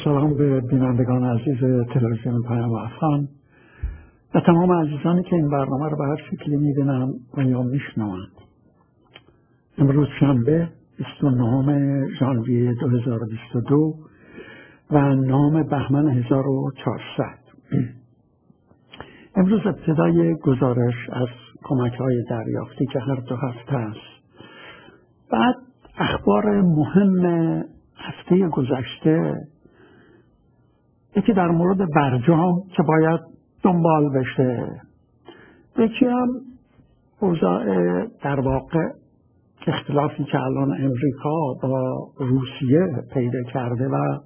سلام به بینندگان عزیز تلویزیون پیام افغان و تمام عزیزانی که این برنامه رو به هر شکلی می‌بینن و یا میشنوند. امروز شنبه 29 ژانویه 2022 و 9 بهمن 1400. امروز ابتدای گزارش از کمک‌های دریافتی که هر 2 هفته است. بعد اخبار مهم هفته گذشته، یکی در مورد برجام که باید دنبال بشه، یکی هم اوضاع در واقع اختلافی که الان امریکا با روسیه پیدا کرده و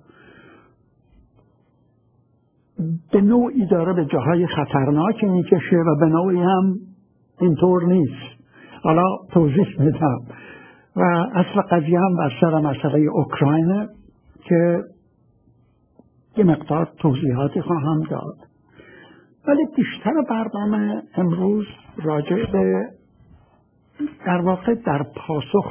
به نوعی داره به جاهای خطرناک میکشه و به نوعی هم اینطور نیست. حالا توضیح میدم. و اصل قضیه هم بر سر مسئله اوکراینه که یه مقدار توضیحاتی خواهم داد، ولی بیشتر برنامه امروز راجع به در واقع در پاسخ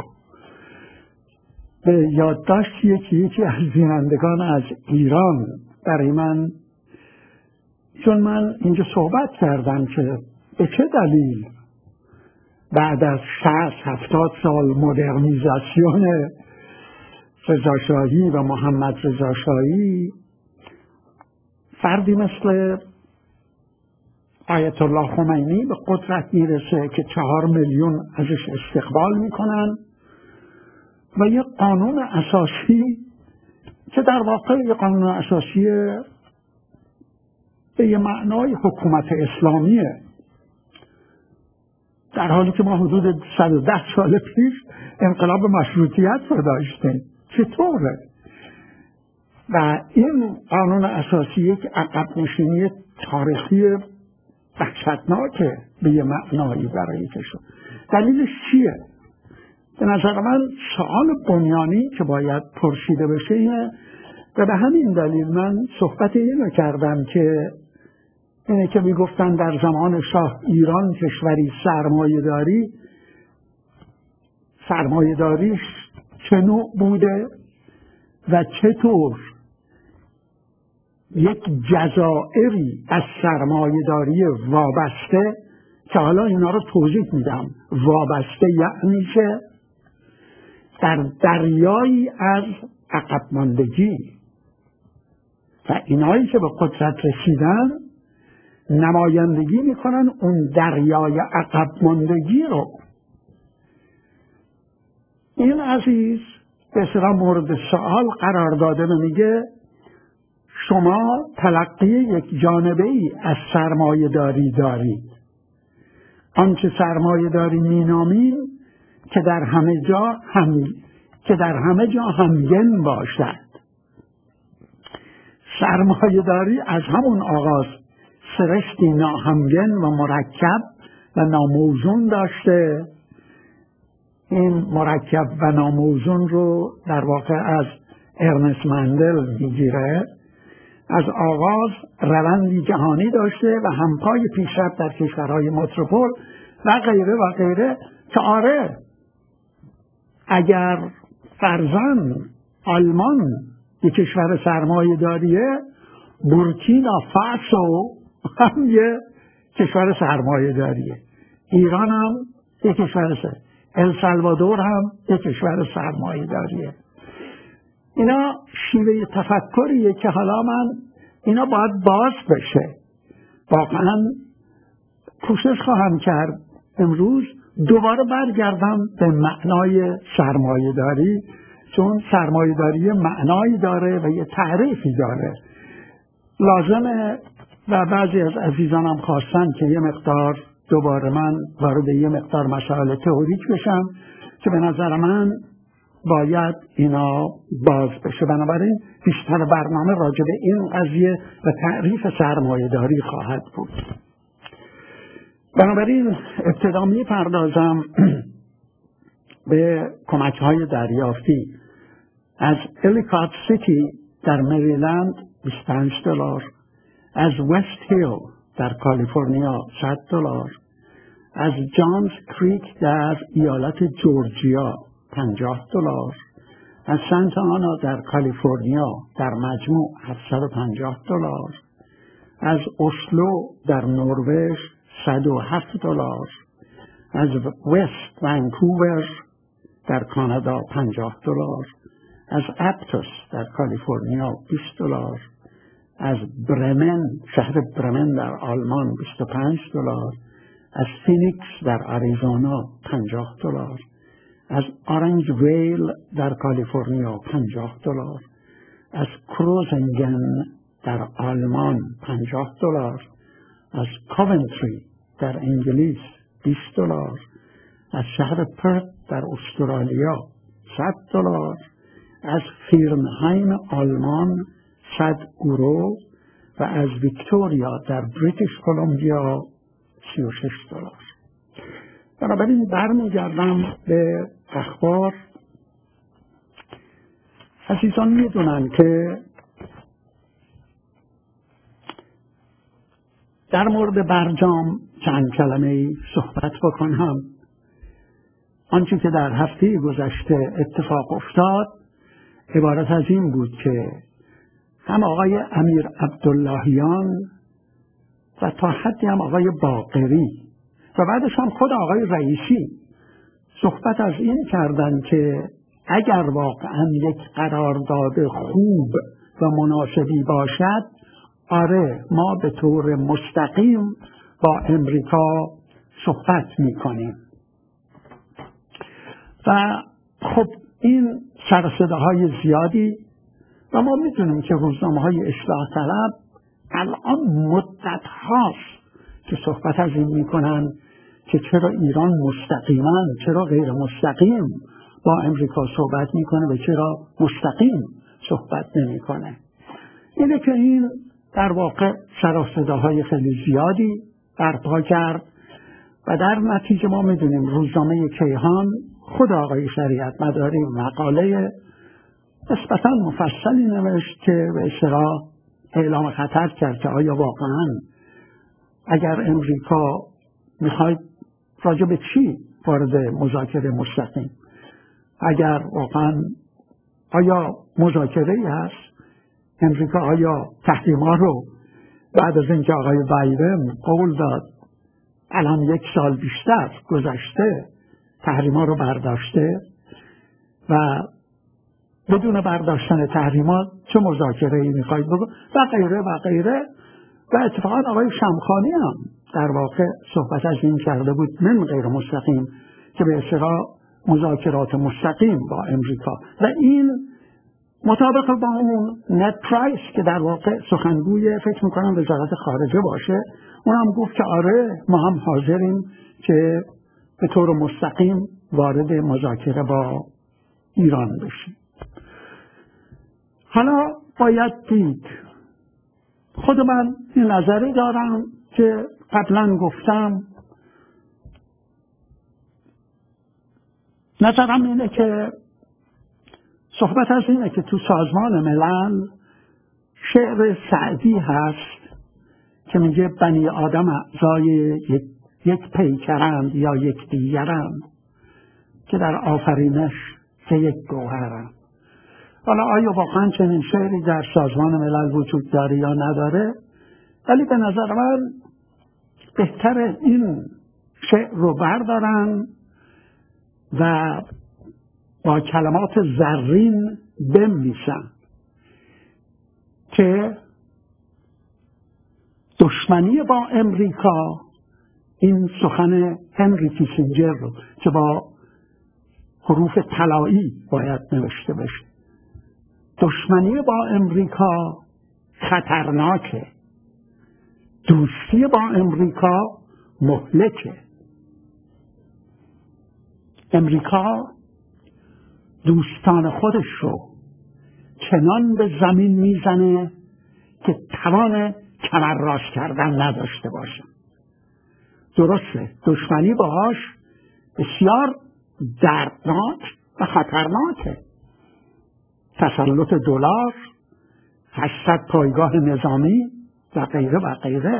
به یادداشت یکی از بینندگان از ایران برای من، چون من اینجا صحبت کردم که به چه دلیل بعد از 60-70 سال مدرنیزاسیون رضاشاهی و محمد رضاشاهی فردی مثل آیت الله خمینی به قدرت میرسه که 4 میلیون ازش استقبال میکنن و یه قانون اساسی که در واقع یه قانون اساسی به یه معنای حکومت اسلامیه، در حالی که ما حدود 110 سال پیش انقلاب مشروطیت رو داشتیم. چطوره؟ و این قانون اساسی یک عقب نشینی تاریخی وحشتناکه به یه معنایی برای کشور. دلیلش چیه؟ به نظر من سوال بنیانی که باید پرسیده بشه اینه و به همین دلیل من صحبت اینو کردم که اینه که میگفتن در زمان شاه ایران کشوری سرمایه‌داریش چه نوع بوده و چطور یک جزایری از سرمایه‌داری وابسته، که حالا اینا رو توضیح میدم، وابسته یعنی که در دریایی از عقب ماندگی و اینایی که به قدرت رسیدن نمایندگی میکنن اون دریای عقب ماندگی رو. این عزیز به اصطلاح مورد سوال قرار داده و میگه شما تلقی یک جانبه‌ای از سرمایه داری دارید، آنچه سرمایه داری مینامیم که در همه جا همگن باشد. سرمایه داری از همون آغاز سرشتی ناهمگن و مرکب و ناموزون داشته. این مرکب و ناموزون رو در واقع از ارنست مندل میگیره. از آغاز روندی جهانی داشته و همپای پیشرفت در کشورهای متروپول و غیره و غیره، که آره اگر فرضاً آلمان یک کشور سرمایه داریه، بورکینا فاسو هم یه کشور سرمایه داریه، ایران هم یک کشور السالوادور هم یک کشور سرمایه داریه. اینا شیوه تفکریه که حالا من اینا باید باز بشه. واقعا کوشش خواهم کرد امروز دوباره برگردم به معنای سرمایه داری، چون سرمایه داری معنایی داره و یه تعریفی داره. لازمه و بعضی از عزیزانم خواستن که یه مقدار دوباره من وارد یه مقدار مسائل تئوریک بشم که به نظر من باید اینا باز بشه. بنابراین بیشتر برنامه راجع به این قضیه و تعریف سرمایه داری خواهد بود. بنابراین ابتدا می‌پردازم به کمک‌های دریافتی. از الیکات سیتی در مریلند $25، از وست هیل در کالیفرنیا $100، از جانز کریک در ایالت جورجیا $50، از سنت آنا در کالیفرنیا در مجموع $750، از اسلو در نروژ $107، از وست ونکوور در کانادا $50، از اپتوس در کالیفرنیا $20، از برمن شهر برمن در آلمان $25، از فینیکس در آریزونا $50، از آرنج ویل در کالیفرنیا $50، از کروزنگن در آلمان $50، از کاونتری در انگلیس $20، از شهر پرت در استرالیا $100، از فیرنهایم آلمان €100 و از ویکتوریا در بریتیش کلمبیا $36. بنابراین برمیگردم به اخبار. عزیزان میدونن که در مورد برجام چند کلمه صحبت بکنم. آنچه که در هفته گذشته اتفاق افتاد عبارت از این بود که هم آقای امیر عبداللهیان و تا حدی هم آقای باقری و بعدش هم خود آقای رئیسی صحبت از این کردن که اگر واقعا یک قرارداد خوب و مناسبی باشد، آره ما به طور مستقیم با امریکا صحبت میکنیم. و خب این سر صداهای زیادی و ما میدونیم که روزنامه‌های اصلاح طلب الان مدت هاست که صحبت از این میکنن که چرا ایران مستقیما چرا غیر مستقیم با امریکا صحبت میکنه و چرا مستقیم صحبت نمیکنه. اینه که این در واقع سر صداهای خیلی زیادی برپا کرد و در نتیجه ما میدونیم روزنامه کیهان خود آقای شریعت مداری مقاله نسبتاً مفصلی نوشت که به اصطلاح اعلام خطر کرد که آیا واقعاً اگر امریکا میخواید راجع به چی وارد مذاکره مستقیم، اگر واقعاً آیا مذاکره‌ای هست، امریکا آیا تحریم‌ها رو بعد از اینکه آقای بایدن قول داد الان 1 سال بیشتر گذشته تحریم‌ها رو برداشته و بدون برداشتن تحریمات چه مذاکره‌ای می‌خواید بگو و غیره و غیره. و اتفاقا آقای شمخانی هم در واقع صحبت از این کرده بود من غیر مستقیم که به اصطلاح مذاکرات مستقیم با امریکا و این مطابق با اون نت پرایس که در واقع سخنگوی فکر میکنم وزارت خارجه باشه، اونم گفت که آره ما هم حاضریم که به طور مستقیم وارد مذاکره با ایران بشیم. حالا باید دید، خود من این نظری دارم که قبلا گفتم، نظرم اینه که صحبت از اینه که تو سازمان ملل شعر سعدی هست که میگه بنی آدم اعضای یک پیکرند یا یک دیگرند که در آفرینش که یک گوهرند. حالا آیا واقعا چنین شعری در سازمان ملل وجود داره یا نداره؟ ولی به نظر من بهتر این شعر رو بردارن و با کلمات زرین بنویسن که دشمنی با امریکا، این سخن هنری کیسینجر رو که با حروف طلایی باید نوشته بشه، دشمنی با امریکا خطرناکه، دوستی با امریکا مهلکه. امریکا دوستان خودش رو چنان به زمین میزنه که توان کمر راست کردن نداشته باشه. درسته دشمنی باهاش بسیار دردناک و خطرناکه. تسلط دلار، 800 پایگاه نظامی و غیره و غیره.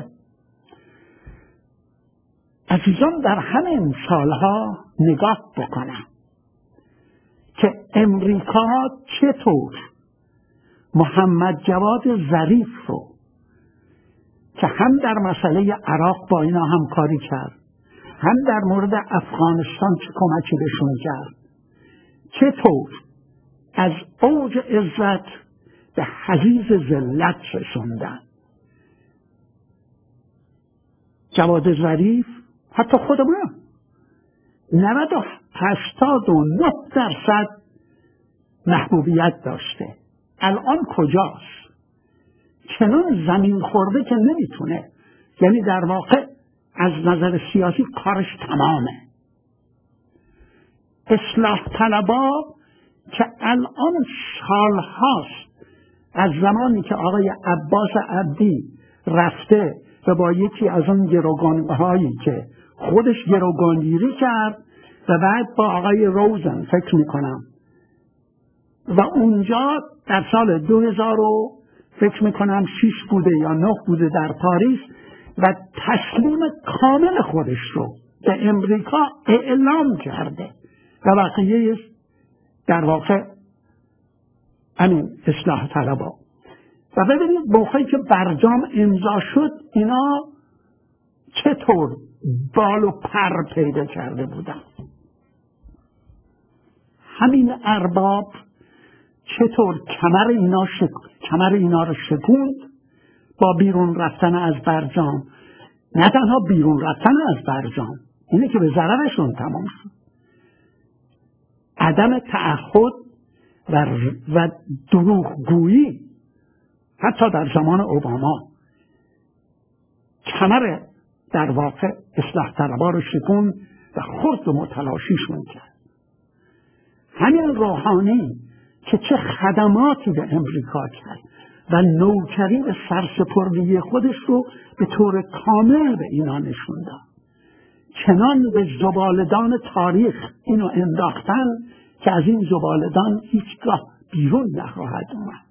عزیزان در همین سالها نگاه بکنم که امریکا چطور محمد جواد ظریف رو که هم در مسئله عراق با اینا همکاری کرد، هم در مورد افغانستان چه کمکی بهشون کرد، چطور از اوج عزت به حضیض ذلت رسوندن. جواد ظریف حتی خود من 89% محبوبیت داشته، الان کجاست؟ چنان زمین خورده که نمیتونه، یعنی در واقع از نظر سیاسی کارش تمامه. اصلاح طلبا که الان سالهاست از زمانی که آقای عباس عبدی رفته و با یکی از اون گروگانهایی که خودش گروگانگیری کرد و بعد با آقای روزن فکر میکنم و اونجا در سال 2000 فکر میکنم 6 بوده یا 9 بوده در پاریس و تسلیم کامل خودش رو به امریکا اعلام کرده و بقیه در واقع همین اصلاح طلبا. و ببینید موقعی که برجام امضا شد اینا چطور بال و پر پیدا کرده بودن. همین ارباب چطور کمر اینا رو شکوند با بیرون رفتن از برجام. نه تنها بیرون رفتن از برجام، اینه که به ضررشون تمام شد. عدم تعهد و دروغگویی حتی در زمان اوباما کمر در واقع اصلاح طلبا رو شکوند و خرد و متلاشیشون کرد. همین روحانی که چه خدماتی به امریکا کرد و نوکری و سرسپردگی خودش رو به طور کامل به اینا نشون داد. چنان به زبالدان تاریخ اینو انداختن که از این زبالدان هیچگاه بیرون نخواهد اومد.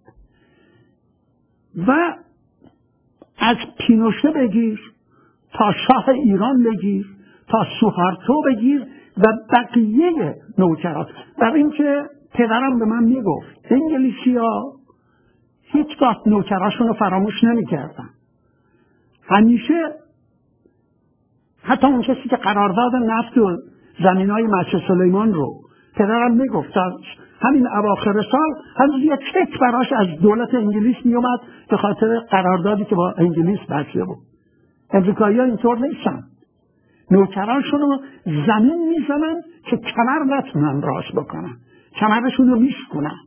و از پینوشه بگیر تا شاه ایران بگیر تا سوهارتو بگیر و بقیه نوکرات. برای اینکه پدرم به من میگفت انگلیسی‌ها هیچگاه نوکراشون رو فراموش نمی‌کردن. همیشه حتی اون کسی که قرارداد نفت و زمینای مسجد سلیمان رو پدرم میگفت همین اواخر سال هنوز یک چک براش از دولت انگلیس میومد به خاطر قراردادی که با انگلیس بسته بود. امریکایی‌ها اینطور نیستن، نوکرانشون رو زمین میزنن که کمر نتونن راست بکنن، کمرشون رو میشکنن.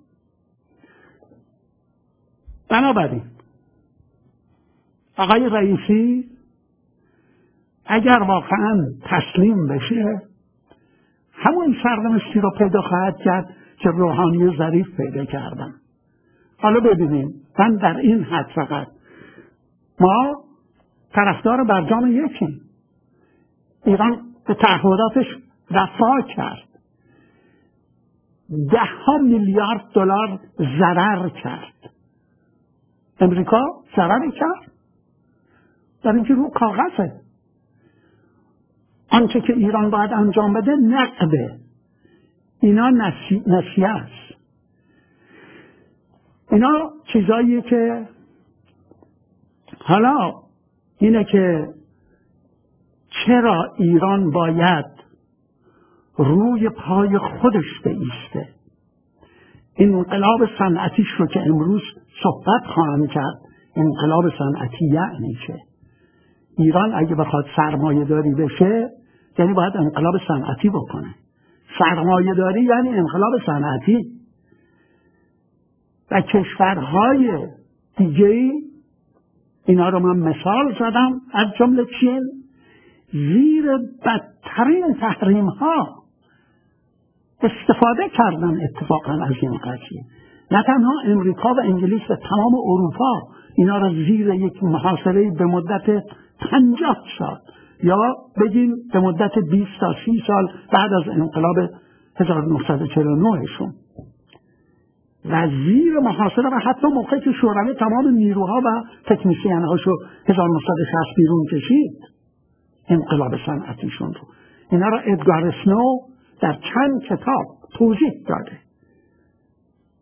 بنابراین آقای رئیسی اگر واقعا تسلیم بشه همون سرنوشتی رو پیدا خواهد کرد که روحانی و ظریف پیدا کردن. حالا ببینیم، من در این حد فقط ما طرفدار برجام یکیم. ایران به تعهداتش وفا کرد، 10 میلیارد دلار ضرر کرد. امریکا ضرری کرد در اینکه رو کاغذه. آنچه که ایران باید انجام بده نقده، اینا نسیه است. اینا چیزاییه که حالا اینه که چرا ایران باید روی پای خودش بایسته. این انقلاب صنعتیش رو که امروز صحبت خواهم کرد، انقلاب صنعتی یعنی چه؟ ایران اگه بخواد سرمایه داری بشه یعنی باید انقلاب صنعتی بکنه. سرمایه داری یعنی انقلاب صنعتی. و کشورهای دیگه اینا رو من مثال زدم از جمله چین زیر بدترین تحریم ها استفاده کردن اتفاقا از این قضیه. نه تنها امریکا و انگلیس و تمام اروپا اینا رو زیر یک محاصره به مدت 50 سال یا بگیم به مدت 20 تا 30 سال بعد از انقلاب 1949 شون و زیر محاصره و حتی موقعی که شوروی تمام نیروها و تکنیسیان هاشو 1960 بیرون کشید انقلاب صنعتیشون رو. اینا رو ادگار اسنو در چند کتاب توضیح داده.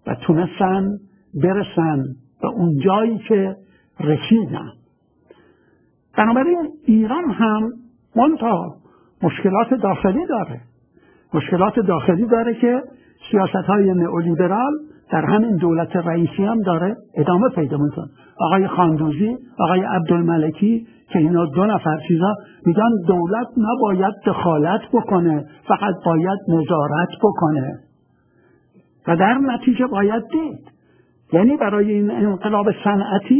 و تونستن برسن به اون جایی که رسیدن. بنابراین ایران هم منتها مشکلات داخلی داره. مشکلات داخلی داره که سیاست‌های نئولیبرال در همین دولت رئیسی هم داره ادامه پیدا میکنه. آقای خاندوزی، آقای عبدالملکی که اینا دو نفر چیزا میگن دولت نباید دخالت بکنه، فقط باید نظارت بکنه و در نتیجه باید دید. یعنی برای این انقلاب صنعتی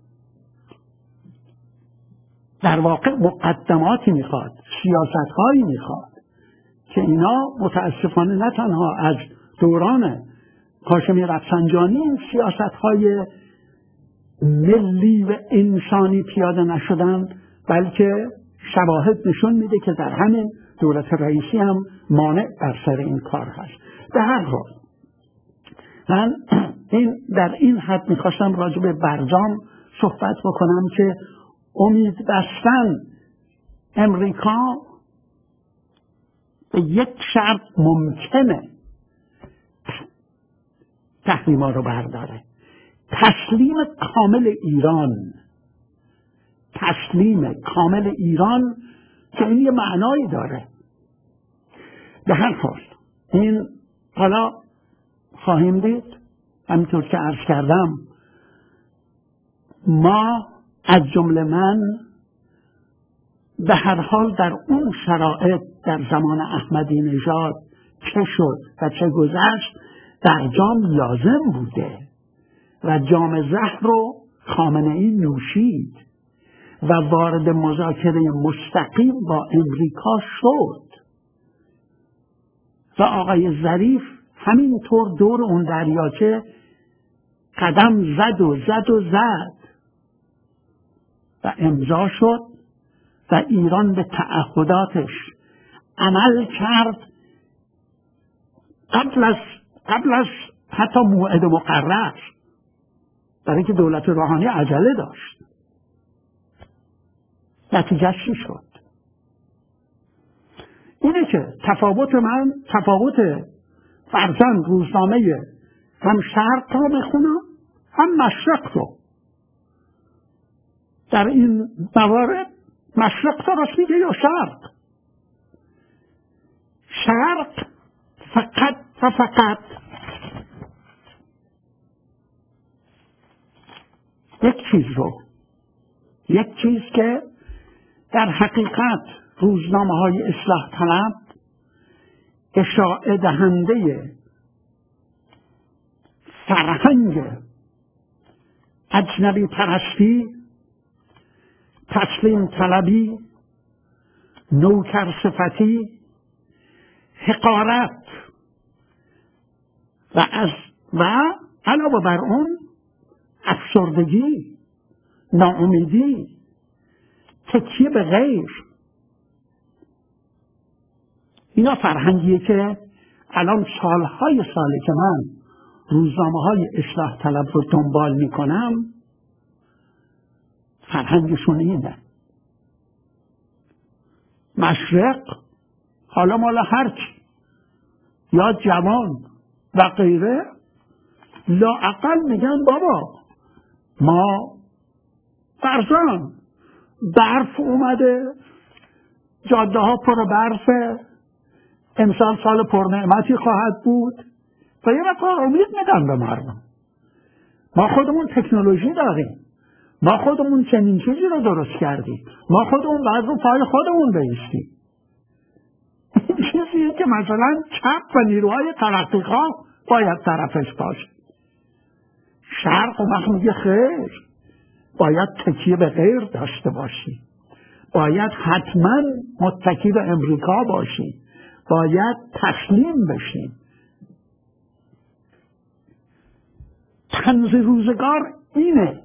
در واقع مقدماتی میخواد، سیاست‌هایی میخواد که اینا متاسفانه نه تنها از دوران هاشمی رفسنجانی این سیاست‌های ملی و انسانی پیاده نشدن، بلکه شواهد نشون میده که در همین دولت رئیسی هم مانع بر سر این کار هست. به هر حال من در این حد میخواستم راجع به برجام صحبت بکنم که امید بستن امریکا به یک شرط ممکنه تحریما رو برداره: تسلیم کامل ایران که این یه معنایی داره. به هر حال این حالا خواهیم دید. همینطور که عرض کردم ما از جمله من به هر حال در اون شرایط در زمان احمدی نژاد چه شد و چه گذشت در جام لازم بوده و جام زهر رو خامنه‌ای نوشید و وارد مذاکره مستقیم با امریکا شد و آقای ظریف همینطور دور اون دریاچه قدم زد و امضا شد و ایران به تعهداتش عمل کرد قبل از حتی موعد مقرر، برای اینکه دولت روحانی عجله داشت. نتیجه چی شد؟ اینه که تفاوت فرزند روزنامه هم شرق رو بخونم هم مشرق رو. در این موارد مشرق درست میگه یا شرق؟ شرق فقط یک چیز که در حقیقت روزنامه های اصلاح طلب اشاعه دهنده فرهنگ اجنبی پرستی، تسلیم طلبی، نوکر صفتی، حقارت و علاوه بر اون افسردگی، ناامیدی، تکیه به غیر. اینا فرهنگیه که الان ساله که من روزنامه‌های اصلاح طلب رو دنبال میکنم، فرهنگشون اینه. مشرق حالا مال هرکی، یا جوان و غیره، لااقل میگن بابا ما فرزان برف اومده، جاده ها پر برفه، امسال سال پرنعمتی خواهد بود و یه مقدار امید میدن به مردم. ما خودمون تکنولوژی داریم، ما خودمون چنین چیزی رو درست کردیم، ما خودمون باید رو پای خودمون بایستیم. این چیزیه که مثلا چپ و نیروهای ترقیخواه باید طرفش باشه. شرق وقت میگه خیر، باید تکیه به غیر داشته باشی، باید حتما متکی به امریکا باشی، باید تسلیم بشیم. طنز روزگار اینه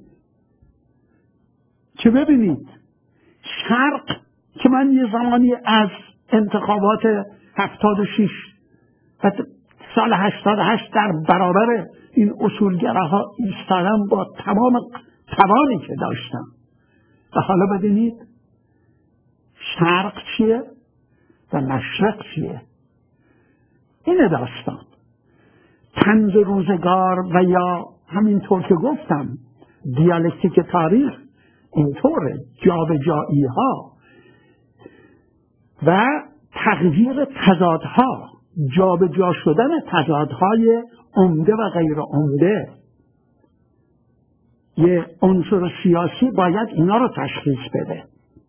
که ببینید شرق که من یه زمانی از انتخابات 76 و سال 88 در برابر این اصولگراها ایستادم با تمام توانی که داشتم و حالا ببینید شرق چیه و مشرق چیه. این داستان طنز روزگار و یا همینطور که گفتم دیالکتیک تاریخ اینطوره، جابجایی ها و تغییر تضادها، جابجا شدن تضادهای عمده و غیر عمده. یه عنصر سیاسی باید اینا رو تشخیص بده.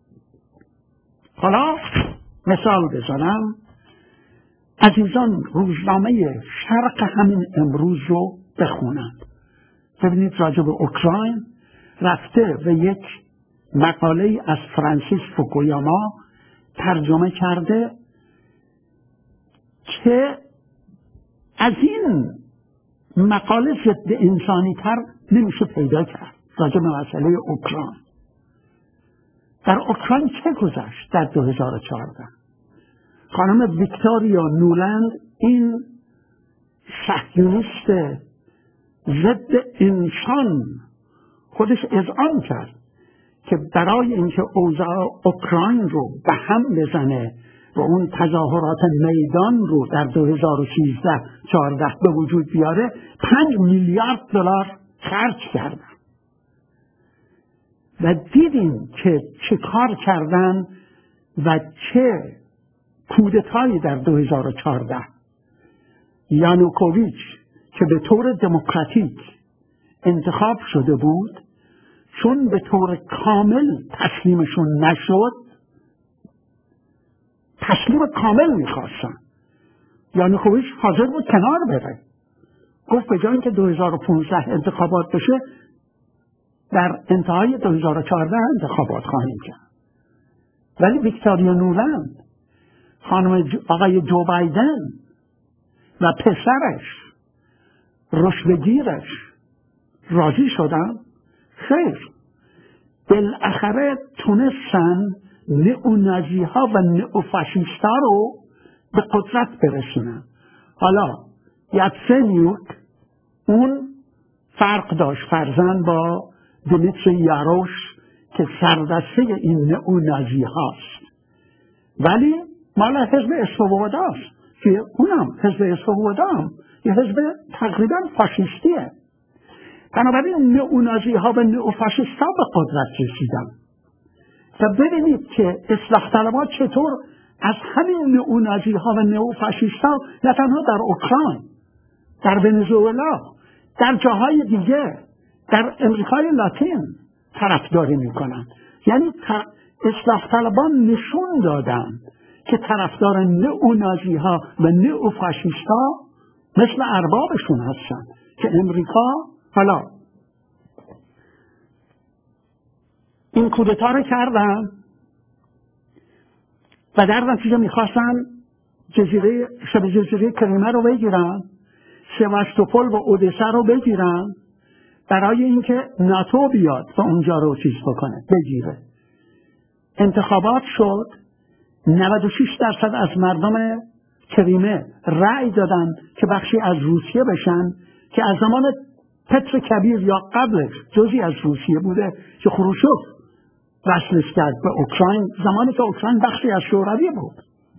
حالا مثال بزنم. عزیزان روزنامه شرق همین امروز رو بخونند. ببینید راجع به اوکراین رفته و یک مقاله از فرانسیس فوکویاما ترجمه کرده که از این مقاله ضد انسانی تر نمیشه پیدا کرد راجع به مسئله اوکراین. در اوکراین چه گذشت در 2014؟ خانم ویکتوریا نولند، این صهیونیست ضد انسان، خودش اذعان کرد که برای اینکه اوضاع اوکراین رو به هم بزنه و اون تظاهرات میدان رو در 2013-14 به وجود بیاره 5 میلیارد دلار خرج کردن و دیدیم که چه کار کردن و چه کودتایی در 2014. یانوکوویچ که به طور دموکراتیک انتخاب شده بود، چون به طور کامل تسلیمشون نشد، تسلیم کامل میخواستن. یانوکوویچ حاضر بود کنار بره، گفت به جای اینکه 2015 انتخابات بشه در انتهای 2014 انتخابات خواهیم کرد. ولی ویکتوریا نولند، خانم آقای جو بایدن و پسرش، رشوه‌گیرش راضی شدن؟ خیر، بالاخره تونستن نئونازی ها و نئوفاشیست ها رو به قدرت برسونن. حالا یاتسنیوک اون فرق داشت فرزند با دمیتری یاروش که سردسته این نئونازی هاست، ولی مال حزب اسوبودا است که اونم حزب اسوبودا هم یه حزب تقریبا فاشیستیه. بنابراین نئونازی ها و نئوفاشیست ها به قدرت رسیدن و ببینید که اصلاح طلبها چطور از همین نئونازی ها و نئوفاشیست ها نه تنها در اوکراین، در ونزوئلا، در جاهای دیگه، در امریکای لاتین طرفداری میکنن. یعنی اصلاح طلبان نشون دادن که طرفدار نئونازی ها و نئوفاشیست ها مثل اربابشون هستن که امریکا حالا این کودتا رو کردن و در نتیجه میخواستن شبه جزیره کریمه رو بگیرن، سواستوپول و اودسا رو بگیرن برای اینکه ناتو بیاد و اونجا رو چیز بکنه، بگیره. انتخابات شد، 96% از مردم کریمه رأی دادن که بخشی از روسیه بشن که از زمان پتر کبیر یا قبلش جزئی از روسیه بوده که خروشوف وصلش کرد به اوکراین زمانی که اوکراین بخشی از شوروی بود.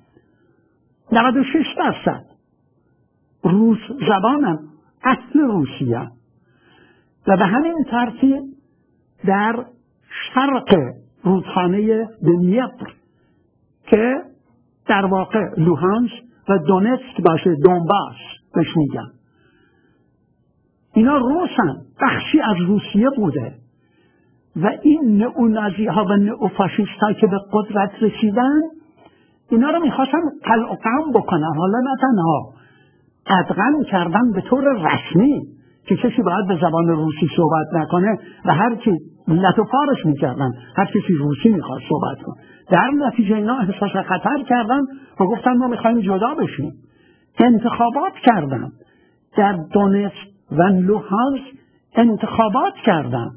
96% روس زبانن، اصل روسیه. و به همین ترتیب در شرق رودخانه دنیپر که در واقع لوهانسک و دونتسک باشه، دونباس بهش میگن، اینا روسن، بخشی از روسیه بوده و این نئونازی ها و نئوفاشیست ها که به قدرت رسیدن اینا رو میخواستن قلع و قم بکنن. حالا نه تنها قدغن کردن به طور رسمی که کسی باید به زبان روسی صحبت نکنه و هر کی ملت و پارش میکردن، هر کسی روسی میخواد صحبت کنه. در نتیجه اینا احساس خطر کردن و گفتن ما میخوایم جدا بشیم. انتخابات کردن در دونتسک و لوهانسک، انتخابات کردن،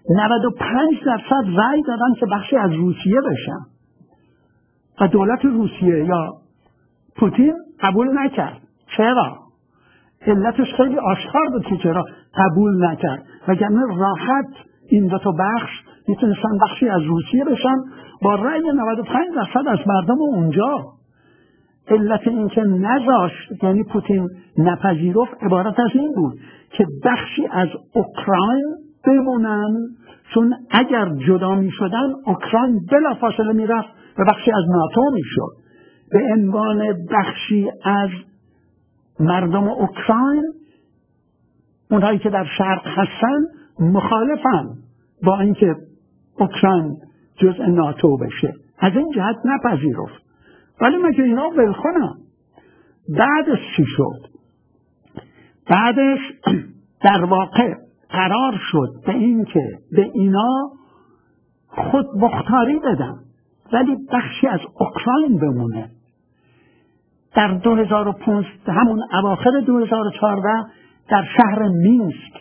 95% رأی دادن که بخشی از روسیه بشن و دولت روسیه یا پوتین قبول نکرد. چرا؟ علتش خیلی آشکار بود که چرا قبول نکرد، وگرنه راحت این دو تا بخش میتونستن بخشی از روسیه بشن با رأی 95% از مردم اونجا. علت این که نذاشت، یعنی پوتین نپذیرفت، عبارت از این بود که بخشی از اوکراین بمونن، چون اگر جدا می شدن اوکراین بلافاصله می رفت و بخشی از ناتو می شد. به عنوان بخشی از مردم اوکراین، اونهایی که در شرق هستن مخالفن با اینکه اوکراین جزء ناتو بشه، از این جهت نپذیرفت. ولی مگه اینا ول کنن؟ بعدش چی شد؟ بعدش در واقع قرار شد به این که به اینا خود مختاری بدن ولی بخشی از اوکراین بمونه. در 2015 همون اواخر 2014 در شهر مینسک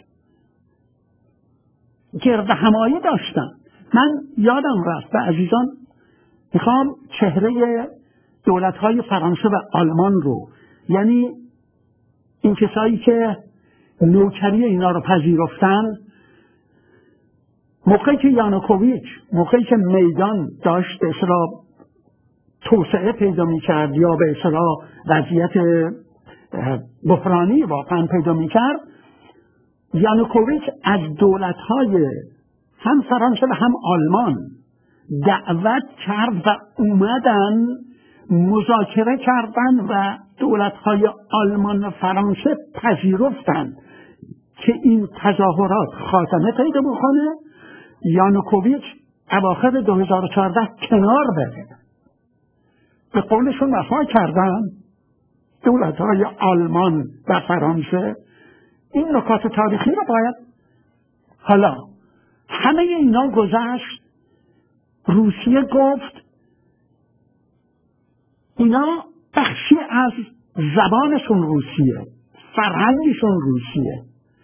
گرد همایی داشتن. من یادم رفت و عزیزان میخوام چهره دولت‌های فرانسه و آلمان رو، یعنی این کسایی که نوکری اینا رو پذیرفتن، موقعی که یانوکوویچ، موقعی که میدان داشت به اصطلاح توسعه پیدا می‌کرد یا به اصطلاح وضعیت بحرانی واقعا پیدا می‌کرد، یانوکوویچ از دولت‌های هم فرانسه و هم آلمان دعوت کرد و اومدن مذاکره کردن و دولت‌های آلمان و فرانسه پذیرفتن که این تظاهرات خاتمه پیدا بکنه، یانوکوویچ اواخر 2014 کنار بره. به قولشون وفا کردن دولت‌های آلمان و فرانسه. این نکات تاریخی رو باید، حالا همه اینا گذشت، روسیه گفت اینا بخشی از زبانشون روسیه، فرهنگشون روسیه.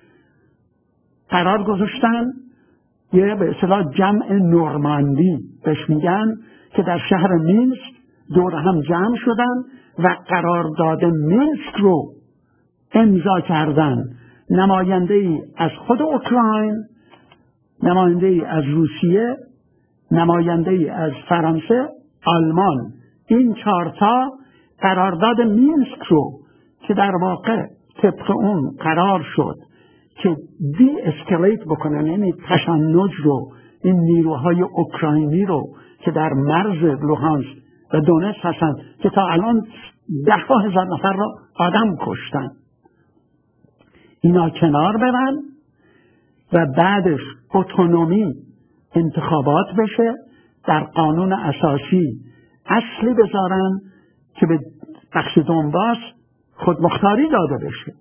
قرار گذاشتن یه به اصطلاح جمع نورماندی بهش میگن که در شهر مینسک دور هم جمع شدن و قرارداد مینسک رو امضا کردن. نماینده ای از خود اوکراین، نماینده ای از روسیه، نماینده ای از فرانسه، آلمان، این چهارتا قرارداد مینسک رو که در واقع طبق اون قرار شد که دی اسکلیت بکنن، یعنی تشنج رو، این نیروهای اوکراینی رو که در مرز لوهانسک و دونتسک هستن که تا الان 10,000 نفر رو آدم کشتن، اینا کنار برن و بعدش اتونومی انتخابات بشه، در قانون اساسی اصلی بذارن که به بخش دونباس خودمختاری داده بشه.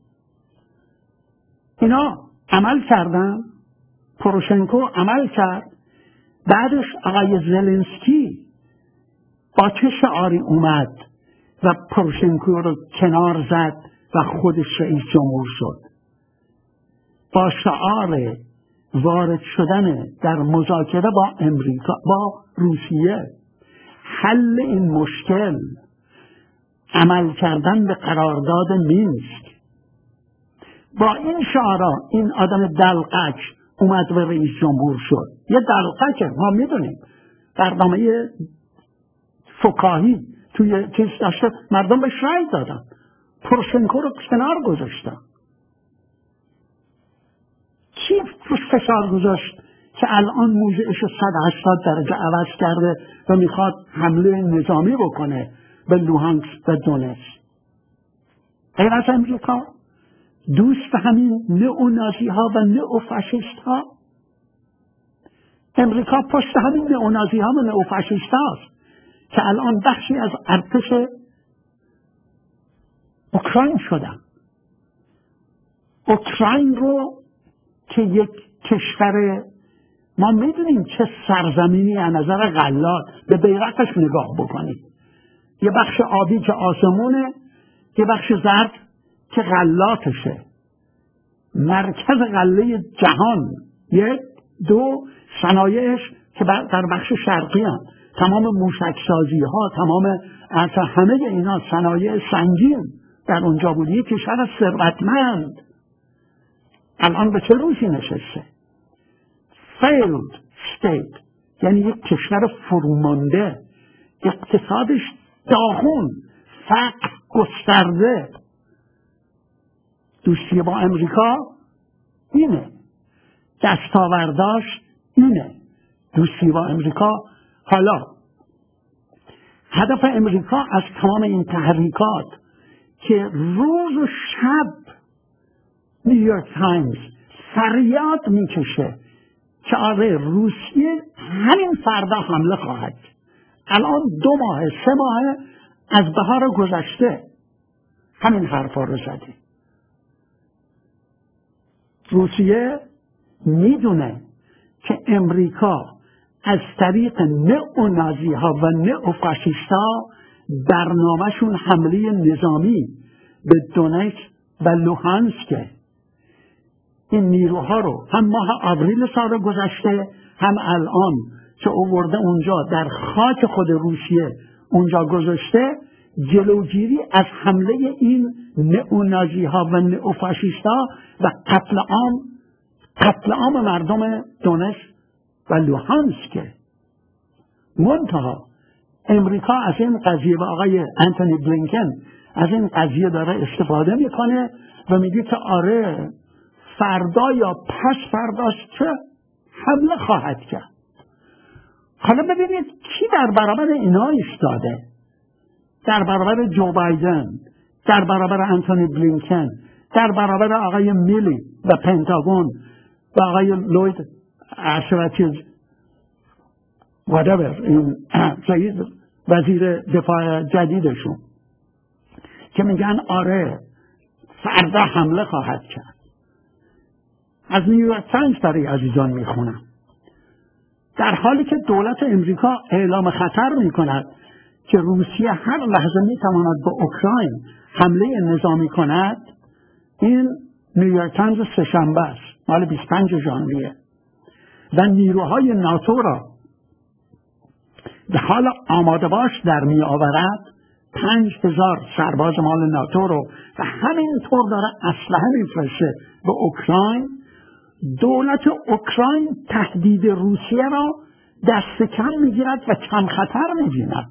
اینا عمل کردن، پوروشنکو عمل کرد. بعدش آقای زلنسکی با چه شعاری اومد و پوروشنکو رو کنار زد و خودش رئیس جمهور شد؟ با شعار وارد شدن در مذاکره با امریکا، با روسیه، حل این مشکل، عمل کردن به قرارداد مینسک. با این شعارا این آدم دلقک اومد و رئیس جمهور شد. یه دلقکه، ما میدونیم برنامه فکاهی توی چیز داشته، مردم بهش رای دادن، پوروشنکو رو کنار گذاشتن. کی فشار گذاشت که الان موضعش 180 درجه عوض کرده و میخواد حمله نظامی بکنه به لوهانسک و دونتسک؟ غیر از امریکا، دوست همین نئونازی ها و نئوفاشیست ها. امریکا پشت همین نئونازی ها و نئوفاشیست هاست که الان بخشی از ارتش اوکراین شدن. اوکراین رو که یک کشور، ما میدونیم چه سرزمینی از نظر غلات، به بیرقش نگاه بکنید، یه بخش آبی که آسمونه، یه بخش زرد که غلاتشه، مرکز غله جهان. یک، دو، صنایعش که در بخش شرقی هم تمام موشکسازی ها، تمام همه اینا صنایع سنگین در اونجا بود. یک کشور ثروتمند الان به چه روزی نشسته؟ failed state، یعنی یک کشور فرومانده، اقتصادش داغون، فقر گسترده. دوستی با امریکا اینه، دستاورداش اینه، دوستی با امریکا. حالا هدف امریکا از تمام این تحریکات که روز و شب نیویورک تایمز فریاد میکشه که آره روسیه همین فردا حمله خواهد. الان 2 ماه 3 ماه از بهار گذشته همین حرفا رو زده. روسیه میدونه که امریکا از طریق نئونازی ها و نئوفاشیست ها برنامهشون حمله نظامی به دونتسک و لوهانسک. این نیروها رو هم ماه آوریل سال گذشته هم الان که آورده اونجا در خاک خود روسیه اونجا گذاشته، جلوگیری از حمله این نئونازی ها و نئوفاشیست ها و قتل عام مردم دونتسک و لوهانسک. منتها امریکا از این قضیه و آقای انتونی بلینکن از این قضیه داره استفاده میکنه و میگه که آره فردا یا پس فرداست که حمله خواهد کرد. حالا ببینید کی در برابر اینا ایستاده؟ در برابر جو بایدن، در برابر انتونی بلینکن، در برابر آقای میلی و پنتاگون و آقای لوید اشرچیز این وزیر دفاع جدیدشون که میگن آره فردا حمله خواهد کرد. از نیویورک تایمز برای عزیزان میخونم. در حالی که دولت امریکا اعلام خطر میکند که روسیه هر لحظه میتواند به اوکراین حمله نظامی کند، این نیویورک تایمز سه‌شنبه است، مال 25 ژانویه، و نیروهای ناتو را به حال آماده باش در می آورد. 5000 سرباز مال ناتو رو و همینطور داره اسلحه میفرسته به اوکراین. دولت اوکراین تهدید روسیه را دست کم میگیرد و کم خطر میگیرد.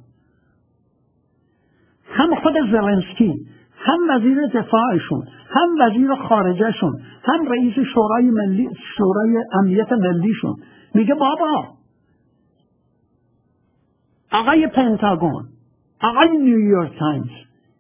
هم خود زلنسکی، هم وزیر دفاعشون، هم وزیر خارجهشون، هم رئیس شورای امنیت ملیشون میگه بابا، آقای پنتاگون، آقای نیویورک تایمز،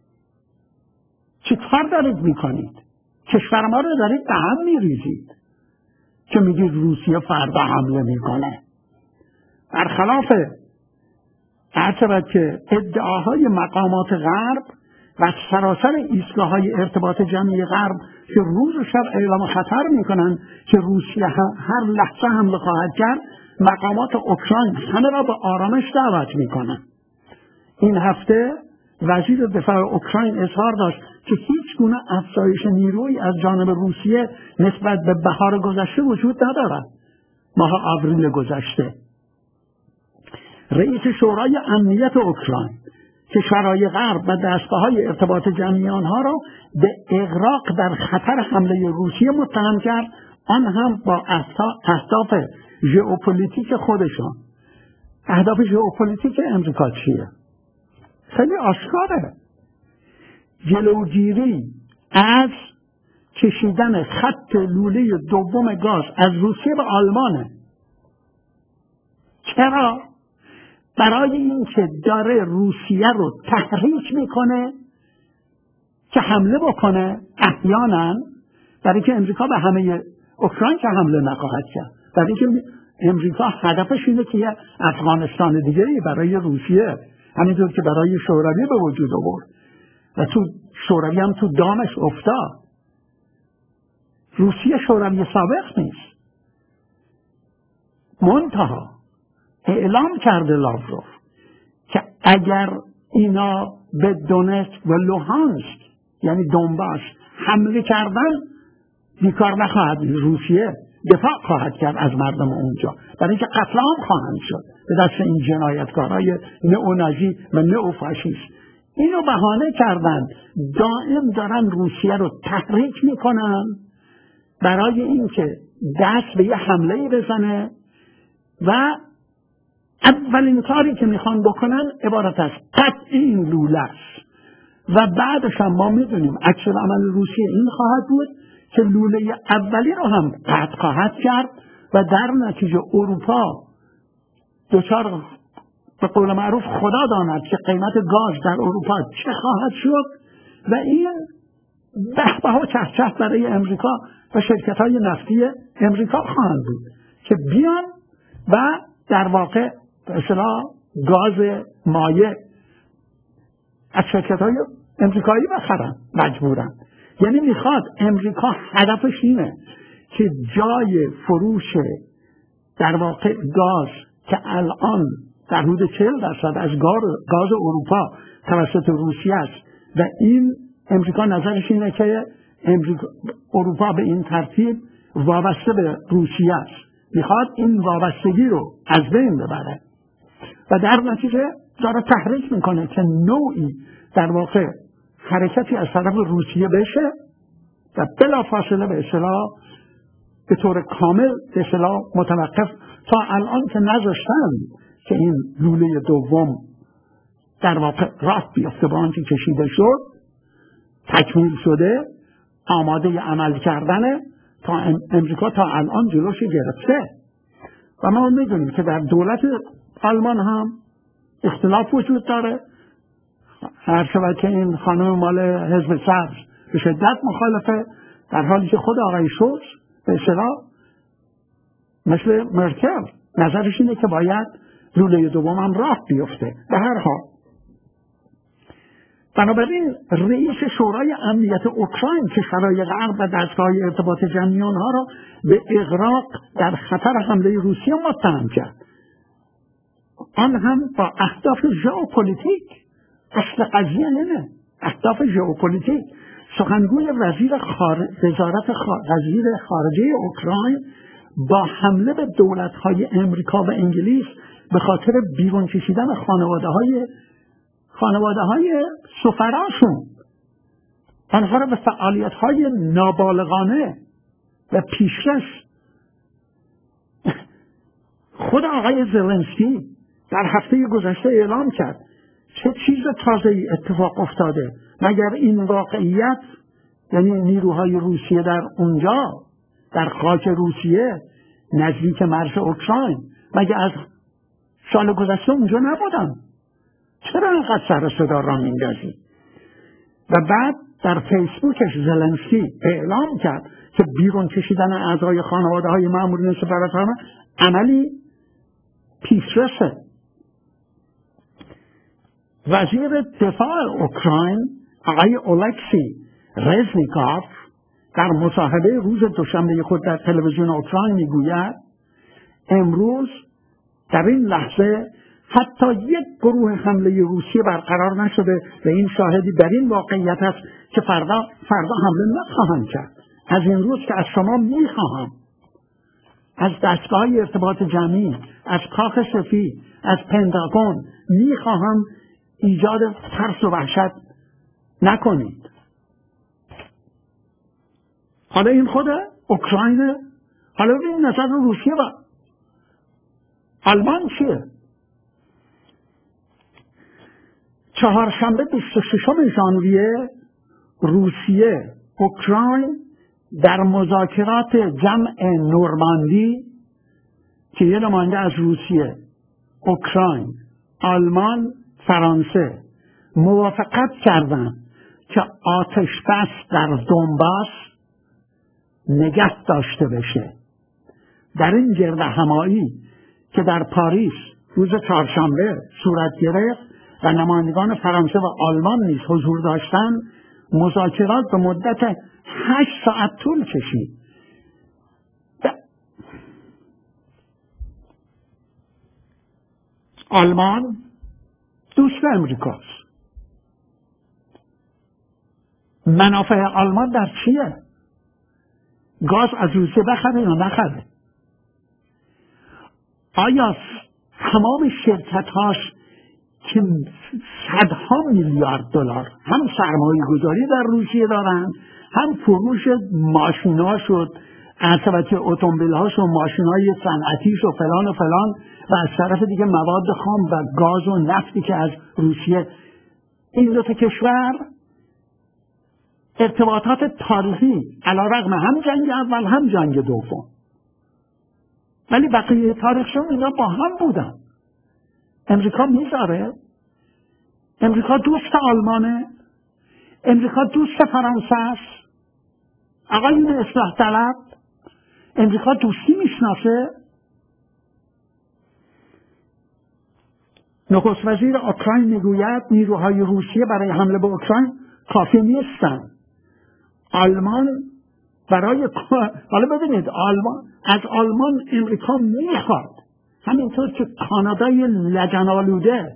چه کار دارید میکنید؟ کشور ما رو دارید به هم میریزید که میگید روسیه فردا حمله میکنه. برخلاف هرچند که ادعاهای مقامات غرب و سراسر ایستگاه‌های ارتباط جمعی غرب که روز و شب اعلام خطر میکنن که روسیه هر لحظه حمله خواهد کرد، مقامات اوکراین همه را به آرامش دعوت میکنن. این هفته وزیر دفاع اوکراین اظهار داشت که هیچ گونه افزایش نیرویی از جانب روسیه نسبت به بهار گذشته وجود ندارد. ماه آوریل گذشته رئیس شورای امنیت اوکراین کشورهای غرب و دستگاه‌های ارتباط جمعی آنها را به اغراق در خطر حمله روسیه متهم کرد، آن هم با اهداف ژئوپلیتیک خودشان. اهداف ژئوپلیتیک امریکا چیه؟ خیلی آشکاره. جلوگیری از کشیدن خط لوله دوم گاز از روسیه به آلمانه. چرا؟ برای اینکه داره روسیه رو تحریک میکنه که حمله بکنه احیانا، برای که امریکا به همه اوکراین که حمله نخواهد کرد، برای که امریکا هدفش اینه که یه افغانستان دیگری برای روسیه، همینطور که برای شوروی به وجود آورد و تو شوروی هم تو دامش افتاد. روسیه شوروی سابق نیست. منتها اعلام کرده لاوروف که اگر اینا به دونتسک و لوهانسک یعنی دونباس حمله کردن، بیکار نخواهد روسیه دفاع خواهد کرد از مردم اونجا، برای اینکه قتل عام خواهند شد به دست این جنایتکارهای نئونازی و نئوفاشیست. اینو بهانه کردن، دائم دارن روسیه رو تحریک میکنن برای اینکه دست به یه حمله بزنه و اولین کاری که میخوان بکنن عبارت از قطع این لوله است. و بعدش هم ما میدونیم عکس عمل روسیه این خواهد بود که لوله اولی رو هم قطع خواهد کرد و در نتیجه اروپا دچار به قول معروف خدا داند که قیمت گاز در اروپا چه خواهد شد و این بهبه و چهچه برای امریکا و شرکت‌های نفتی امریکا خواهند بود که بیان و در واقع به اصطلاح گاز مایع از شرکت‌های امریکایی بخرن مجبورن. یعنی میخواد امریکا هدفش اینه که جای فروش در واقع گاز که الان در حدود 40% از گاز اروپا توسط روسیه است و این امریکا نظرش اینه که اروپا به این ترتیب وابسته به روسیه است، میخواد این وابستگی رو از بین ببره و در نتیجه داره تحریک میکنه که نوعی در واقع حرکتی از طرف روسیه بشه و بلافاصله به اصطلاح به طور کامل به اصطلاح متوقف. تا الان که نذاشتن که این لوله دوم در واقع راه بیفته با آنچه کشیده شد، تکمیل شده، آماده عمل کردنه، تا امریکا تا الان جلوش گرفته و ما میدونیم که در دولت آلمان هم اختلاف وجود داره. هر شود که این خانم مال حزب سبز به شدت مخالفه، در حالی که خود آقای شولز به اصطلاح مثل مرکل نظرش اینه که باید لوله دوم هم راه بیفته. به هر حال بنابراین رئیس شورای امنیت اوکراین که شورای غرب و دستگاه ارتباط جمعی آنها را به اغراق در خطر حمله روسیه متهم کرد، آن هم با اهداف ژئوپلیتیک. اصل قضیه اینه، اهداف ژئوپلیتیک. سخنگوی وزیر خارجه اوکراین با حمله به دولت‌های امریکا و انگلیس به خاطر بیرون کشیدن خانواده‌های سفراشون آنها را به فعالیت‌های نابالغانه و پیشرفت. خود آقای زلنسکی در هفته گذشته اعلام کرد چه چیز تازه‌ای اتفاق افتاده، مگر این واقعیت، یعنی نیروهای روسیه در اونجا در خاک روسیه نزدیک مرز اوکراین مگر از سال گذشته اونجا نبودن؟ چرا اینقدر سر صدا را میندازی؟ و بعد در فیسبوکش زلنسکی اعلام کرد که بیرون کشیدن اعضای خانواده‌های مامورین سفارتخانه عملی پیشرفته. وزیر دفاع اوکراین آقای اولکسی رزنیکوف در مصاحبه روز دوشنبه خود در تلویزیون اوکراین میگوید امروز در این لحظه حتی یک گروه حمله روسیه برقرار نشده و این شاهدی در این واقعیت است که فردا حمله نخواهند کرد. از این روز که از شما میخواهم، از دستگاه ارتباط جمعی، از کاخ سفید، از پنتاگون میخواهم ایجاد ترس و وحشت نکنید. حالا این خود اوکراین، حالا ببین نظر روسیه و آلمان چیه؟ چهارشنبه 26 ژانویه روسیه اوکراین در مذاکرات جمع نورماندی که یه نماینده از روسیه، اوکراین، آلمان، فرانسه موافقت کردند که آتش بس در دونباس نگه داشته بشه. در این گرد همایی که در پاریس روز چهارشنبه صورت گرفت و نمایندگان فرانسه و آلمان نیز حضور داشتند، مذاکرات به مدت 8 ساعت طول کشید. آلمان دوست امریکاست. منافع آلمان در چیه؟ گاز از روسیه بخره یا نخره؟ آیا تمام شرکت‌هاش که صدها میلیارد دلار هم سرمایه گذاری در روسیه دارن، هم فروش ماشیناش و عصبتی اتومبیل‌هاش و ماشینای صنعتیش و فلان و فلان و از طرف دیگه مواد خام و گاز و نفتی که از روسیه، این دو تا کشور ارتباطات تاریخی علیرغم هم جنگ اول هم جنگ دوم، ولی بقیه تاریخشون اینا با هم بودن. امریکا میذاره، امریکا دوست آلمانه، امریکا دوست فرانسه است، آقایون اصلاح طلب، امریکا دوستی میشناسه. نخست وزیر اوکراین میگوید نیروهای روسیه برای حمله به اوکراین کافی نیستند. آلمان برای حالا ببینید از آلمان امریکا میخواد، همینطور که کانادای لجن‌آلوده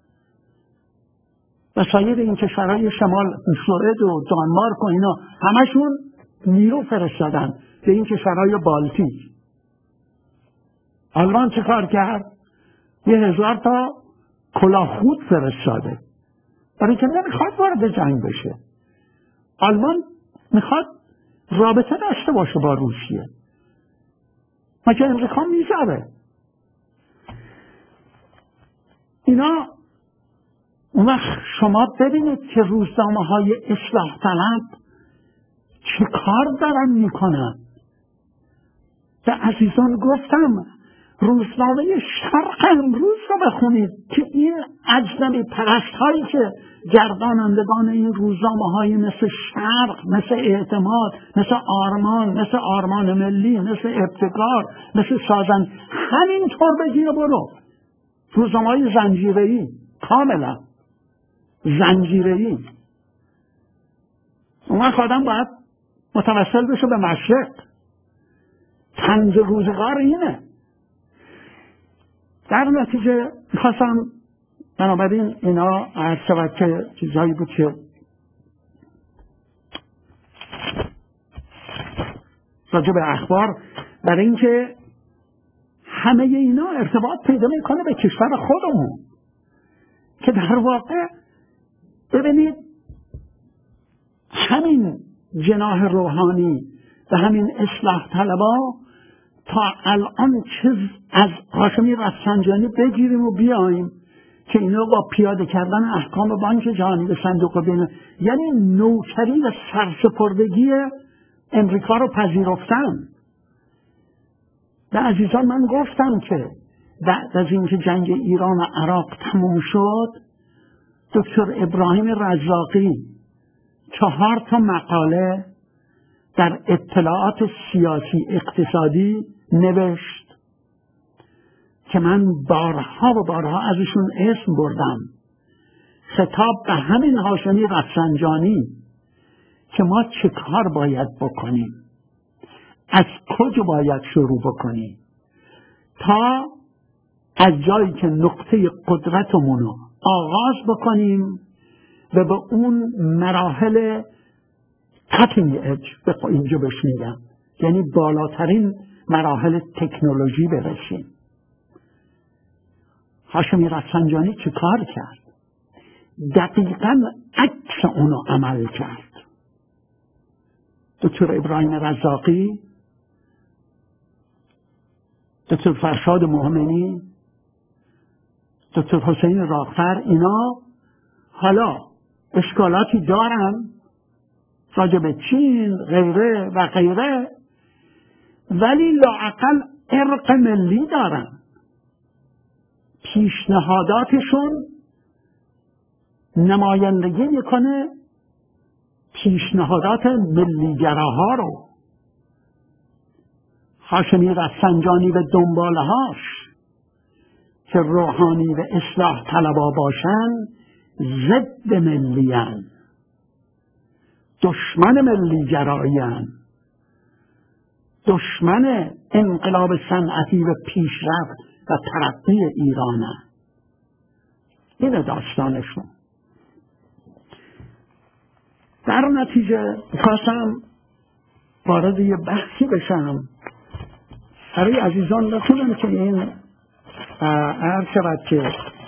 و سایر این کشورهای شمال سوئد و دانمارک و اینا همشون نیرو فرستادن به این کشورهای بالتیک. آلمان چه کار کرد؟ 1000 تا کلاهخود فرستاده، برای که نمیخواد وارد جنگ بشه. آلمان میخواد رابطه داشته باشه با روسیه، مگه امریکا میذاره؟ اینا اون وقت شما ببینید که روزنامه‌های اصلاح طلب چه کار دارن میکنن. به عزیزان گفتم روزنامه شرق امروز رو بخونید که این اجنبی پرست هایی که گردانندگان این روزنامه های مثل شرق، مثل اعتماد، مثل آرمان ملی، مثل ابتکار، مثل سازن، همینطور بگیر برو. روزنامه های زنجیره‌ای، کاملا زنجیره‌ای. اون وقت آدم باید متوسل بشه به مشرق. طنز روزگار اینه. در نتیجه میخواستم بنابراین اینا عرض شود که چیزایی بود که راجع به اخبار، برای اینکه همه اینا ارتباط پیدا میکنه به کشور خودمون که در واقع ببینید همین جناح روحانی و همین اصلاح طلبا تا الان چیز از هاشمی رفسنجانی بگیریم و بیاییم که اینا با پیاده کردن احکام بانک جهانی به صندوق بین، یعنی نوکری و سرسپردگی امریکا رو پذیرفتن. و عزیزان من گفتم که بعد از اینکه جنگ ایران و عراق تموم شد، دکتر ابراهیم رزاقی 4 مقاله در اطلاعات سیاسی اقتصادی نوشت که من بارها و بارها ازشون اسم بردم، خطاب به همین هاشمی رفسنجانی که ما چه کار باید بکنیم، از کجا باید شروع بکنیم تا از جایی که نقطه قدرتمون رو آغاز بکنیم و به اون مراحل cutting edge به اینجا بهش میگم، یعنی بالاترین مراحل تکنولوژی برسیم. هاشمی رفسنجانی چه کار کرد؟ دقیقاً عکس اونو عمل کرد. دکتر ابراهیم رزاقی، دکتر فرشاد مومنی، دکتر حسین راغفر، اینا حالا اشکالاتی دارن راجع به چین غیره و غیره، ولی لااقل ارق ملی دارن. پیشنهاداتشون نمایندگی میکنه پیشنهادات ملیگراها رو. هاشمی رفسنجانی و دنبالهاش که روحانی و اصلاح طلبا باشن ضد ملیان، دشمن ملیگرایان، دشمن انقلاب صنعتی و پیشرفت و ترقی ایرانه. اینه داستانشون. در نتیجه خواستم وارد یه بحثی بشم برای عزیزان بخونم که این عرض شود که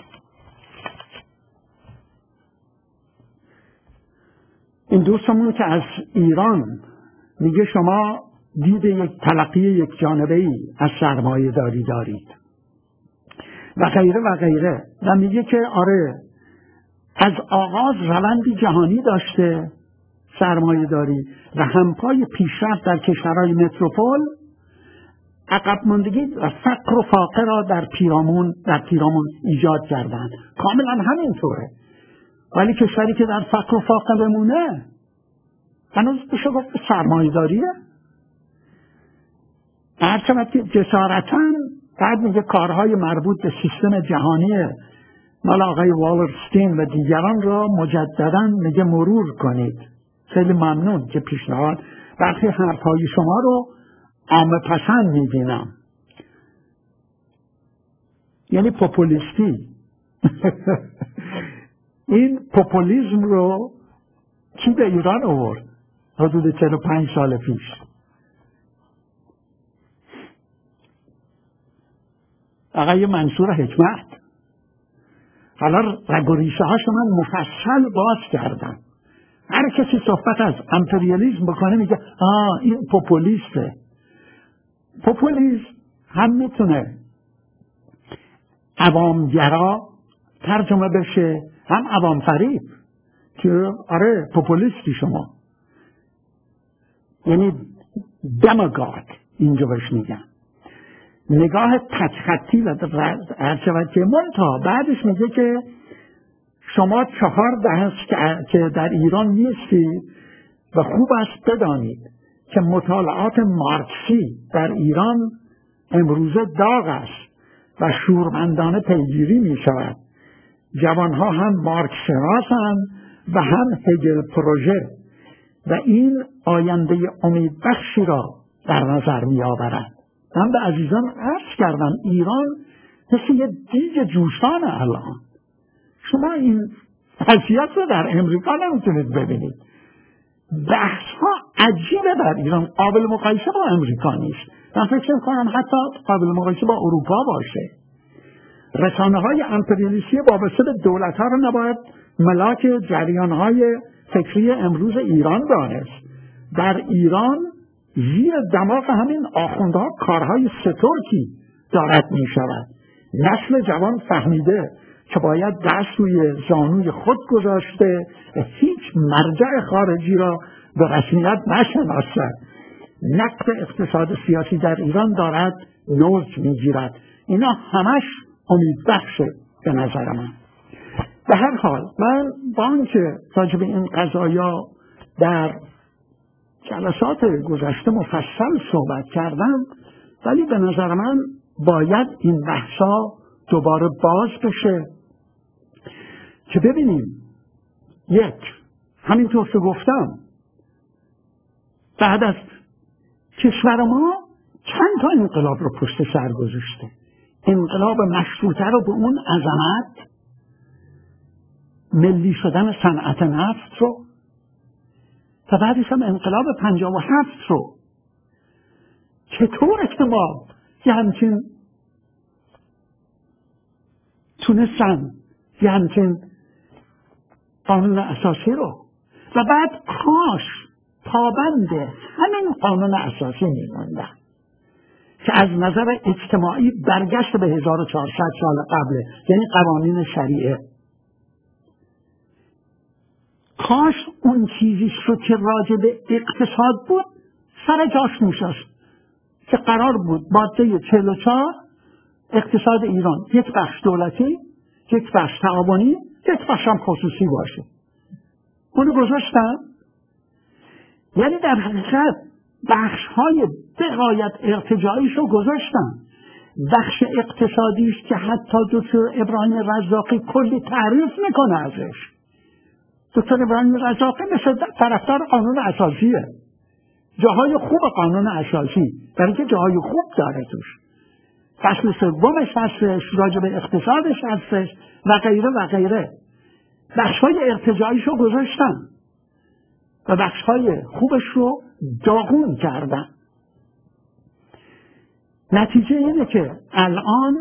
این دوستمون که از ایران میگه شما دید یک تلقی یک جانبه‌ای از سرمایه داری دارید و غیره و غیره، و میگه که آره از آغاز روندی جهانی داشته، سرمایه داری و همپای پیشرفت در کشورهای متروپول عقب ماندگی و فقر و فاقه را در پیرامون ایجاد کردند. کاملا همینطوره. ولی کشوری که در فقر و فاقه بمونه هنوز بشه گفت سرمایه داریه. هرچند که جسارتاً بعد میگه کارهای مربوط به سیستم جهانی مال آقای والرستین و دیگران را مجدداً میگه مرور کنید. خیلی ممنون که پیشنهاد برخی حرفهای شما رو عامه پسند میبینم. یعنی پوپولیستی. این پوپولیسم رو کی به ایران آورد؟ حدود 45 سال پیش. آقای منصور حکمت. حالا رگ و ریشه هاش من مفصل باز کردم. هر کسی صحبت از امپریالیسم بکنه میگه این پوپولیسته. پوپولیسم هم میتونه عوامگرا ترجمه بشه، هم عوام فریب. که آره پوپولیستی شما، یعنی دماگوگ اینجا بهش میگن. نگاه تکخطی و هرچند منتها بعدش میگه که شما 4 دهه که در ایران نیستید و خوب است بدانید که مطالعات مارکسی در ایران امروزه داغ است و شورمندانه پیگیری می شود. جوانها هم مارکس شناسند و هم هگل پروژه و این آینده امیدبخشی را در نظر می آورد. من به عزیزان عرض کردم ایران مثل یه دیگ جوشان الان. شما این وضعیت رو در امریکا نمیتونید ببینید. بحث ها عجیبه در ایران، قابل مقایسه با امریکا نیست. من فکر می‌کنم حتی قابل مقایسه با اروپا باشه. رسانه های امپریالیستی وابسته به دولت ها رو نباید ملاک جریان های فکری امروز ایران دانست. در ایران زیر دماغ همین آخوندها کارهای سترکی دارد می شود. نسل جوان فهمیده که باید دست روی زانوی خود گذاشته و هیچ مرجع خارجی را به رسمیت نشناسد. نقد اقتصاد سیاسی در ایران دارد نوج میگیرد. اینا همش امیدبخشه به نظر من. به هر حال من با آنکه راجع به این قضایا در جلسات گذشته مفصل صحبت کردم، ولی به نظر من باید این بحثا دوباره باز بشه که ببینیم همینطور که گفتم بعد از کشور ما چند تا انقلاب رو پشت سر گذاشته. انقلاب مشروطه رو به اون عظمت، ملی شدن صنعت نفت رو، و بعدش هم انقلاب 57 رو. چطوره که ما یه همچین تونستن یه همچین قانون اساسی رو و بعد کاش پابند همین قانون اساسی می‌موندن که از نظر اجتماعی برگشت به 1400 سال قبله، یعنی قوانین شریعه. کاش اون چیزی رو که راجع به اقتصاد بود سر جاش می‌نشست که قرار بود ماده 44 اقتصاد ایران یک بخش دولتی، یک بخش تعاونی، یک بخش هم خصوصی باشه. اونو گذاشتن. یعنی در حقیقت بخش‌های بغایت ارتجاعیشو گذاشتن. بخش اقتصادیش که حتی دکتر ابراهیم رزاقی کلی تعریف میکنه ازش. دکتر ابراهیم رزاقی مثل طرفدار قانون اساسیه. جاهای خوب قانون اساسی، برای که جاهای خوب داره توش. فصل سومش هستش، راجع به اقتصادش هستش و غیره و غیره. بخش‌های ارتجاعیشو گذاشتن و بخش‌های خوبش رو داغون کردن. نتیجه اینه که الان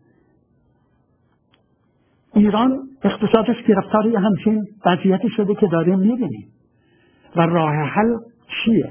ایران اقتصادش گرفتار یه همچین وضعیتی شده که داریم می‌بینیم و راه حل چیه؟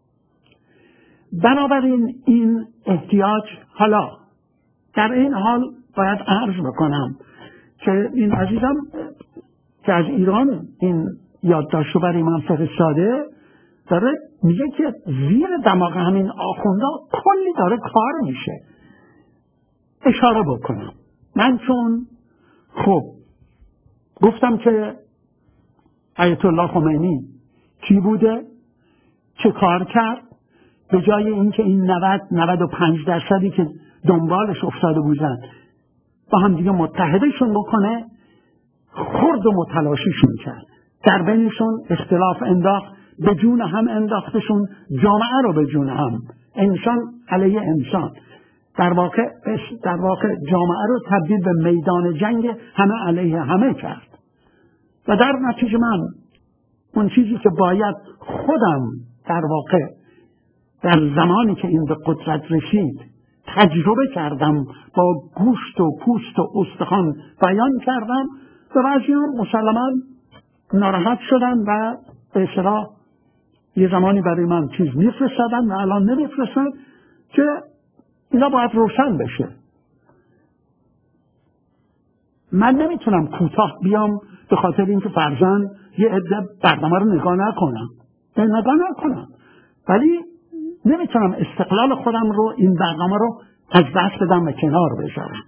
بنابراین این احتیاج، حالا در این حال باید عرض بکنم که این عزیزم که از ایران این یادداشتو برای من فرستاده، داره میگه که زیر دماغ همین آخوندا کلی داره کار میشه. اشاره بکنم من چون خب گفتم که آیت الله خمینی کی بوده، چه کار کرد، به جای اینکه این 90-95% که دنبالش افتاده بودن با هم دیگه متحدشون بکنه، خرد و متلاشیشون کرد، در بینشون اختلاف انداخت، به جون هم انداختشون، جامعه رو به جون هم، انسان علیه انسان، در واقع جامعه رو تبدیل به میدان جنگ همه علیه همه کرد. و در نتیجه من اون چیزی که باید خودم در واقع در زمانی که این به قدرت رسید تجربه کردم، با گوشت و پوست و استخوان بیان کردم، و بعضی هم مسلماً ناراحت شدن و به اصطلاح یه زمانی برای من چیز میفرستادن و الان نمیفرستن، که اینا باید روشن بشه. من نمیتونم کوتاه بیام به خاطر اینکه فرضاً یه عده برنامه رو نگاه نکنم، ولی نمیتونم استقلال خودم رو، این برنامه رو از دست بدم و کنار بذارم.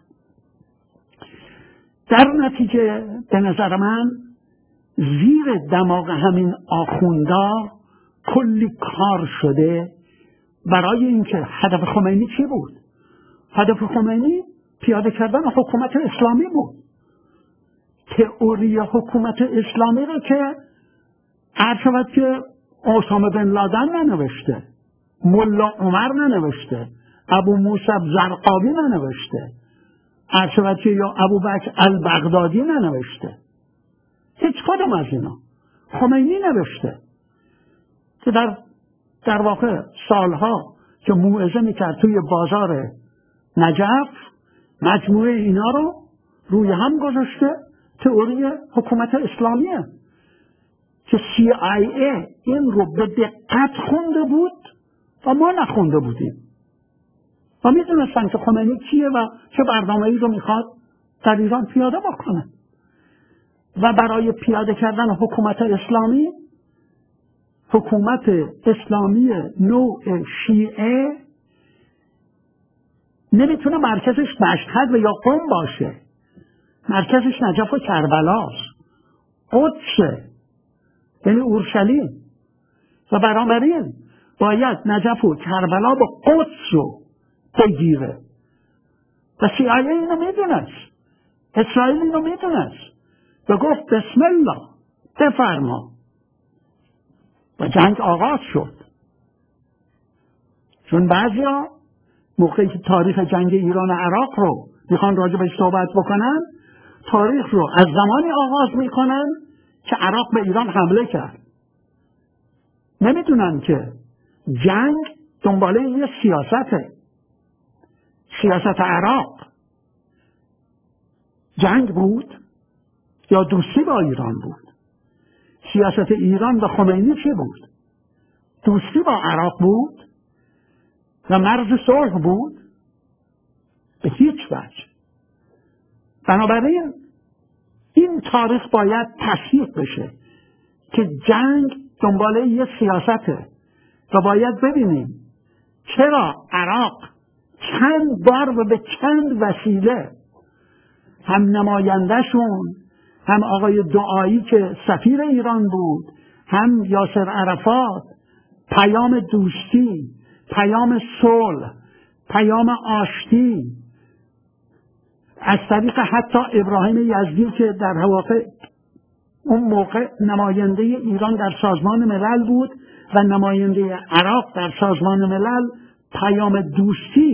در نتیجه به نظر من زیر دماغ همین آخوندا کلی کار شده برای اینکه هدف خمینی چی بود؟ هدف خمینی پیاده کردن حکومت اسلامی بود. تئوری حکومت اسلامی رو که عرض شود که اسامه بن لادن ننوشته، ملا عمر ننوشته، ابو موسی زرقاوی ننوشته، عرض شود که یا ابوبکر البغدادی ننوشته، هیچ کدوم از اینا خمینی نوشته، که در واقع سالها که موعظه میکرد توی بازار نجف مجموعه اینا رو روی هم گذاشته. تئوری حکومت اسلامیه که CIA این رو به دقت خونده بود و ما نخونده بودیم و میدونستن که خمینی کیه و چه برنامه‌ای رو میخواد در ایران پیاده بکنه. و برای پیاده کردن حکومت اسلامی نوع شیعه نمیتونه مرکزش مشهد و یا قم باشه، مرکزش نجف و کربلاست، قدسه، یعنی اورشلیم، و بنابراین باید نجف و کربلا با قدس رو بگیره. و CIA اینو میدونست، اسرائیل اینو میدونست و گفت بسم الله بفرما، و جنگ آغاز شد. چون بعضیا موقعی که تاریخ جنگ ایران و عراق رو میخوان راجبش صحبت بکنن، تاریخ رو از زمانی آغاز میکنن که عراق به ایران حمله کرد. نمیدونن که جنگ دنباله یه سیاست عراق جنگ بود یا دوستی با ایران بود. سیاست ایران و خمینی چی بود؟ دوستی با عراق بود و مرز صلح بود؟ به هیچ وجه. بنابراین این تاریخ باید تصحیح بشه که جنگ دنباله یه سیاسته و باید ببینیم چرا عراق چند بار و به چند وسیله هم نمایندهشون، هم آقای دعایی که سفیر ایران بود، هم یاسر عرفات، پیام دوستی، پیام صلح، پیام آشتی، از طریق حتی ابراهیم یزدی که در واقع اون موقع نماینده ایران در سازمان ملل بود و نماینده عراق در سازمان ملل، پیام دوستی،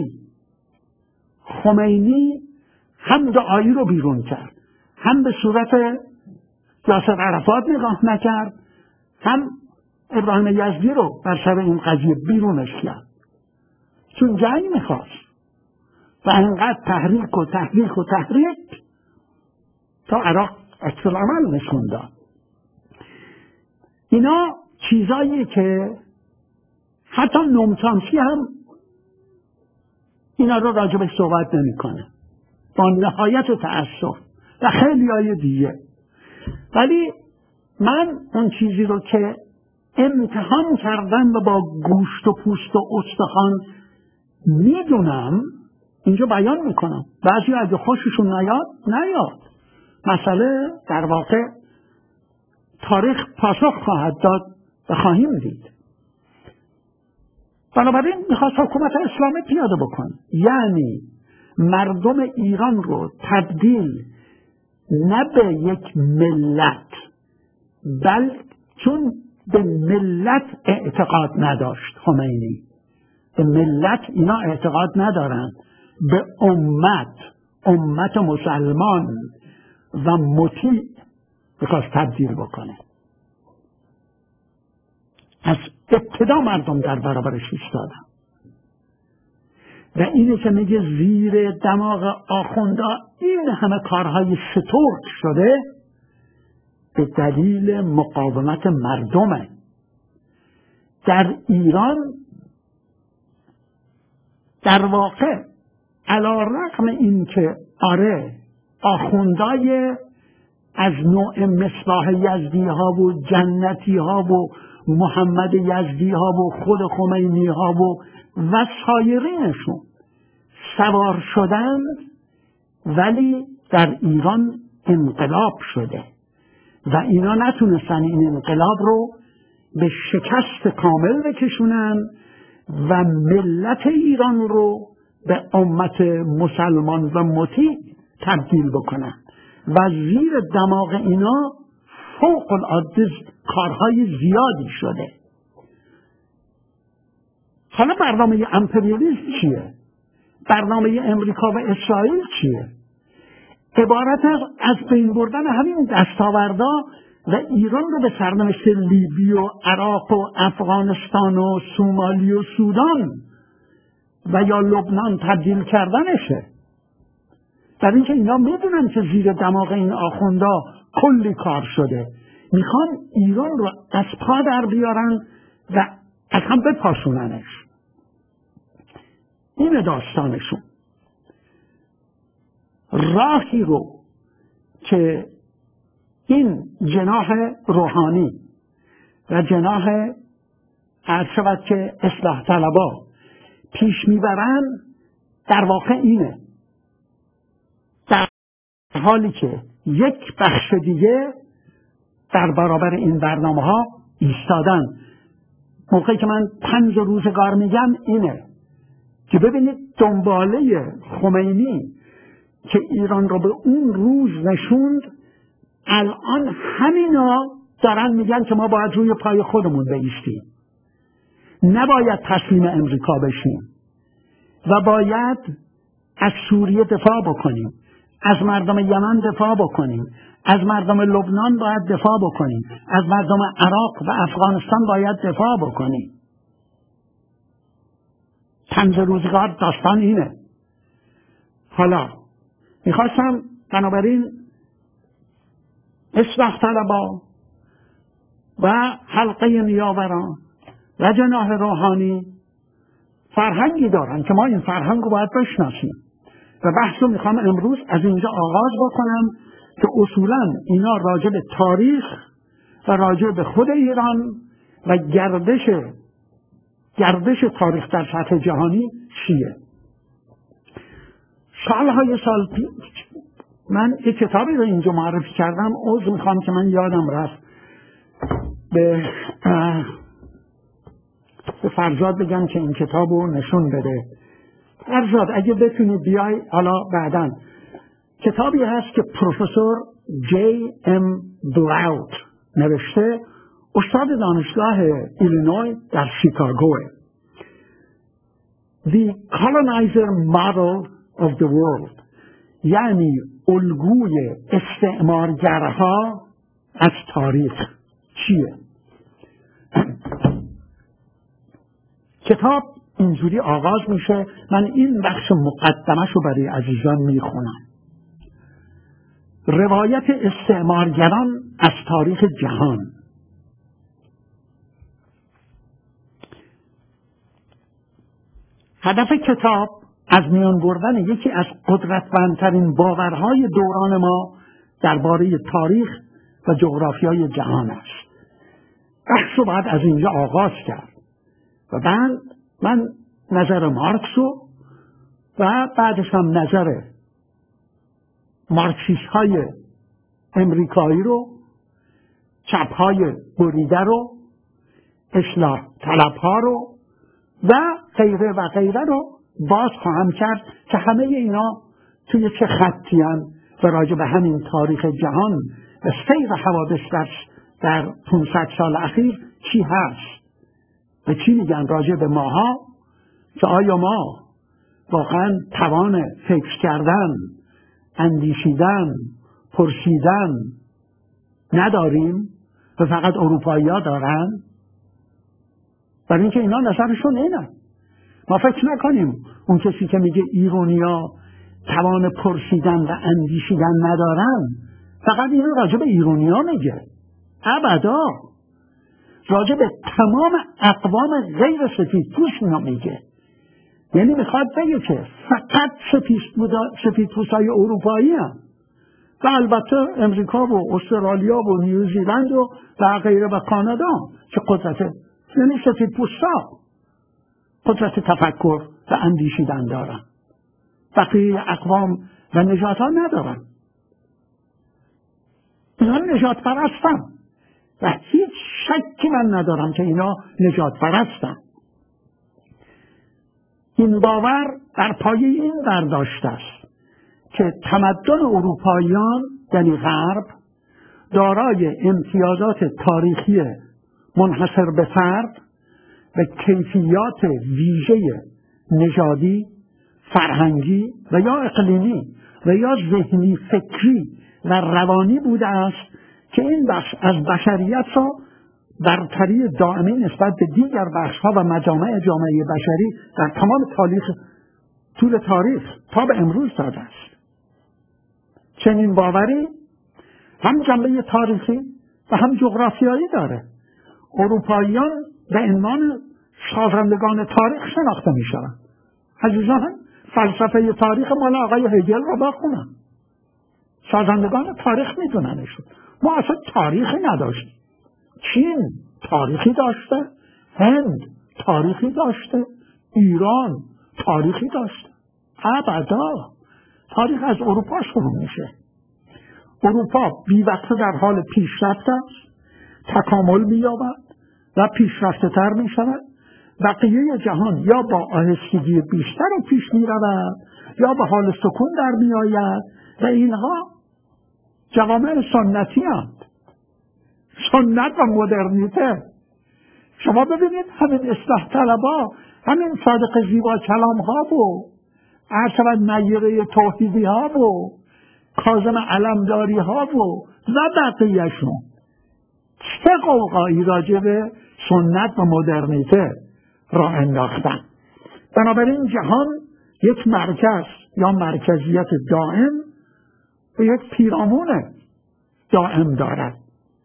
خمینی هم دعایی رو بیرون کرد، هم به صورت یاسر عرفات نگاه نکرد، هم ابراهیم یزدی رو بر سر این قضیه بیرونش کرد، چون جنگ میخواست و اینقدر تحریک تا عراق عکس العمل نشون داد. اینا چیزایی که حتی نوم‌چامسکی هم اینا رو راجبش صحبت نمیکنه با نهایت تأسف و خیلی های دیگه. ولی من اون چیزی رو که امتحان کردن و با گوشت و پوست و استخوان میدونم اینجا بیان میکنم. بعضی اگه خوششون نیاد مسئله در واقع تاریخ پاسخ خواهد داد و خواهیم دید. بنابراین میخواست حکومت اسلامی پیاده بکن، یعنی مردم ایران رو تبدیل نه به یک ملت، چون به ملت اعتقاد نداشت خمینی، به ملت اینا اعتقاد ندارن، به امت مسلمان و مطیع میخواست تبدیل بکنه. از ابتدا مردم در برابرش ایستادن و اینه که میگه زیر دماغ آخوندا این همه کارهای سترگ شده به دلیل مقاومت مردمه. در ایران در واقع علی‌رغم این که آخوندای از نوع مصباح یزدی ها و جنتی ها و محمد یزدی ها و خود خمینی ها و سایرینشون سوار شدند، ولی در ایران انقلاب شده و اینا نتونستن این انقلاب رو به شکست کامل بکشونن و ملت ایران رو به امت مسلمان و مطیع تبدیل بکنن و زیر دماغ اینا فوق العاده کارهای زیادی شده. حالا برنامه امپریالیسم چیه؟ برنامه امریکا و اسرائیل چیه؟ عبارت از بین بردن همین دستاوردا و ایران رو به سرنوشت لیبی و عراق و افغانستان و سومالی و سودان و یا لبنان تبدیل کردنشه. در اینکه اینا میدونن که زیر دماغ این آخوندا کلی کار شده، میخوان ایران رو از پا در بیارن و از هم بپاشوننش. این داستانشون. راهی رو که این جناح روحانی و جناح عرض شود که اصلاح طلبا پیش میبرن در واقع اینه، در حالی که یک بخش دیگه در برابر این برنامه ها ایستادن. موقعی که من 5 روزگار میگم اینه که ببینید دنباله خمینی که ایران رو به اون روز نشوند، الان همینا دارن میگن که ما باید روی پای خودمون بایستیم، نباید تسلیم امریکا بشیم و باید از سوریه دفاع بکنیم، از مردم یمن دفاع بکنیم، از مردم لبنان باید دفاع بکنیم، از مردم عراق و افغانستان باید دفاع بکنیم. 5 روزگار داستان اینه. حالا میخواستم بنابراین اصلاح طلبا و حلقه نیاوران و جناح روحانی فرهنگی دارن که ما این فرهنگ رو باید بشناسیم و بحث رو میخوام امروز از اینجا آغاز بکنم که اصولا اینا راجع به تاریخ و راجع به خود ایران و گردش تاریخ در سطح جهانی چیه. سالهای سال من یک کتابی رو اینجا معرفی کردم، عذر میخوام که من یادم رفت به فرزاد بگم که این کتاب رو نشون بده. فرزاد اگه بتونی بیای حالا بعداً. کتابی هست که پروفسور جی ام بلاوت نوشته، استاد دانشگاه ایلینوی در شیکاگوه. The Colonizer Model of the World، یعنی الگوی استعمارگرها از تاریخ چیه. کتاب اینجوری آغاز میشه، من این بخش مقدمش رو برای عزیزان میخونم. روایت استعمارگران از تاریخ جهان. هدف کتاب از میان بردن یکی از قدرتمندترین باورهای دوران ما درباره تاریخ و جغرافیای جهان است. بحث رو باید از اینجا آغاز کرد و بعد من نظر مارکس و بعدش هم نظر مارکسیست های امریکایی رو، چپ های بریده رو، اصلاح طلب ها رو و غیره و غیره رو باز خواهم کرد که همه اینا توی چه خطی هستند و راجع به همین تاریخ جهان و سیر حوادث در 500 سال اخیر چی هست و چی میگن راجع به ماها، که آیا ما واقعا توان فکر کردن، اندیشیدن، پرسیدن نداریم و فقط اروپایی ها دارن؟ برای اینکه اینا نظرشون اینه. ما فکر نکنیم اون کسی که میگه ایرانیا توان پرسیدن و اندیشیدن ندارن فقط اینو راجع به ایرانیا میگه. ابدا، راجع به تمام اقوام غیر سفیدپوست اینو میگه. یعنی میخواد بگه که فقط سفیدپوستای اروپایی هم و البته امریکا و استرالیا و نیوزیلند و غیره و کانادا که قدرت، یعنی سفیدپوستا قدرت تفکر و اندیشیدن دارن، بقیه اقوام و نژادها ندارن. اینا نژاد پرستن و هیچ شکی من ندارم که اینا نژاد پرستن. این باور بر پایه این برداشت است که تمدن اروپاییان یعنی غرب دارای امتیازات تاریخی منحصر به فرد و کیفیات ویژه نژادی، فرهنگی و یا اقلیمی و یا ذهنی فکری و روانی بوده است که این بخش از بشریت را برتری دائمی نسبت به دیگر بخش‌ها و مجامع جامعه بشری در تمام طول تاریخ تا به امروز داده است. چنین باوری هم جنبه تاریخی و هم جغرافیایی داره. اروپاییان به عنوان سازندگان تاریخ شناخته می شوند. عزیزان، فلسفه تاریخ مال آقای هگل رو بخونن. سازندگان تاریخ می دوننشون. ما اصلا تاریخی نداشتیم. چین تاریخی داشته، هند تاریخی داشته، ایران تاریخی داشته. ابدا، تاریخ از اروپا شروع میشه. اروپا بی‌وقفه در حال پیشرفت است، تکامل می‌یابد و پیشرفته تر می‌شود. بقیه جهان یا با آهستگی بیشتر پیش می‌رود یا به حال سکون در می‌آید و اینها جوامع سنتی هستند. سنت و مدرنیته. شما ببینید همین اصلاح طلبا، همین صادق زیبا کلام ها و عرشبت نیقه توحیدی ها و کاظم علمداری ها و بقیهشون چه قوقایی راجع به سنت و مدرنیته را انداختن. بنابراین جهان یک مرکز یا مرکزیت دائم و یک پیرامون دائم دارد.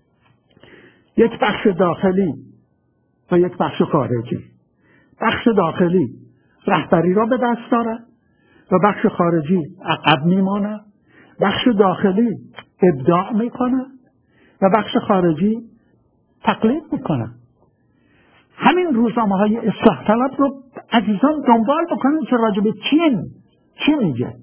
یک بخش داخلی و یک بخش خارجی. بخش داخلی رهبری را به دست دارد و بخش خارجی عقب میماند. بخش داخلی ابداع میکنه و بخش خارجی تقلید میکنه. همین روزنامه‌های اصلاح طلب رو عزیزان دنبال بکنید که راجع به چین چی میگه.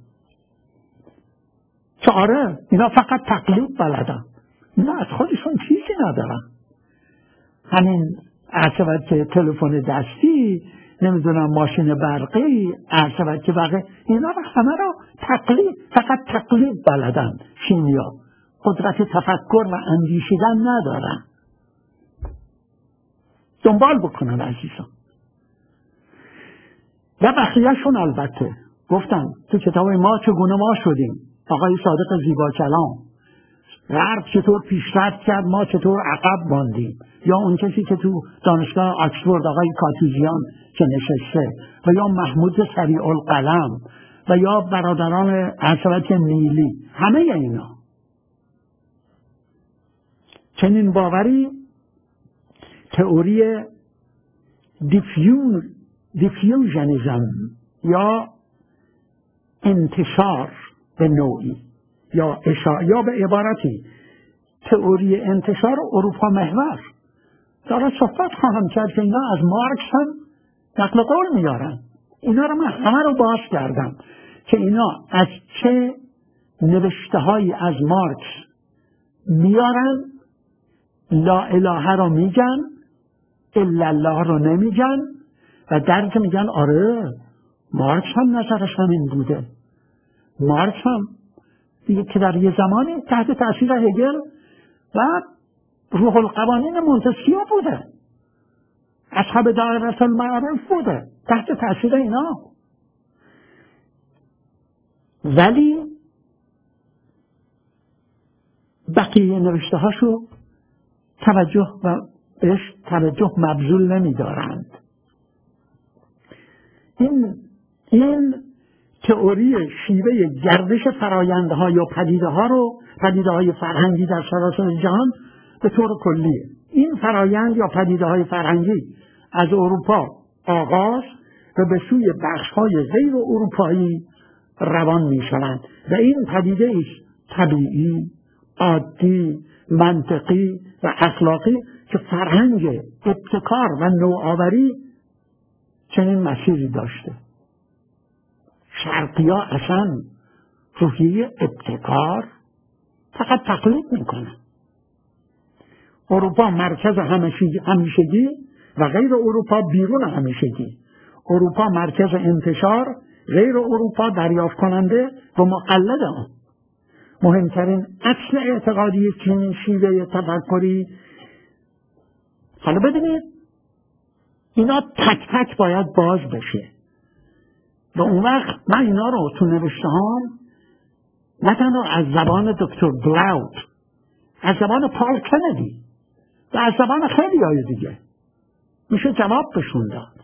که آره اینا فقط تقلید بلدن، اینا از خودشون چیزی ندارن. همین عرشبت که تلفن دستی، نمیدونم ماشین برقی، عرشبت که بقیه، اینا رو همه رو تقلید، فقط تقلید بلدن. چینیا قدرت تفکر و اندیشیدن ندارن. دنبال بکنن عزیزان. و بقیهشون البته گفتن تو کتاب ما چگونه ما شدیم، آقای صادق زیبا کلام، غرب چطور پیشرفت کرد ما چطور عقب ماندیم، یا اون کسی که تو دانشگاه آکسفورد آقای کاتوزیان که نشسته، و یا محمود سریع القلم و یا برادران عرشبت نیلی، همه اینا چنین باوری تئوری دیفیوژنیزم یا انتشار به نوعی یا به عبارتی تئوری انتشار اروپا محور. دارم صحبت خواهم کرد که اینا از مارکس هم نقل قول میارن. اینا رو من همه رو باز کردم که اینا از چه نوشته هایی از مارکس میارن. لا اله رو میگن، الا الله رو نمیگن و در که میگن آره مارکس هم نظرش همین بوده. مارکس هم دیگه که در یه زمانی تحت تاثیر هگل و روح القوانین مونتسکیو بوده، اصحاب دایره المعارف بوده، تحت تاثیر اینا. ولی بقیه نوشته هاشو توجه و بهش توجه مبذول نمی دارند. این تئوری شیوه گردش فرایندها یا پدیده‌های فرهنگی در سراسر جهان به طور کلیه. این فرایند یا پدیده‌های فرهنگی از اروپا آغاز و به سوی بخش‌های غیر اروپایی روان می‌شوند و این پدیده است طبیعی، عادی، منطقی و اخلاقی که فرهنگ ابتکار و نوآوری چنین مسیری داشته. شرقی‌ها اصلا روحیه ابتکار فقط تقلید میکنن. اروپا مرکز همیشگی و غیر اروپا بیرون همیشگی. اروپا مرکز انتشار، غیر اروپا دریافت کننده و مقلد آن. مهمترین اصل اعتقادی چنین شیوه تفکری، حالا ببینید اینا تک تک باید باز بشه و اون وقت من اینا رو تو نوشته هام نه تنها از زبان دکتر بلاوت، از زبان پال کندی و از زبان خیلی های دیگه میشه جواب بشون داد.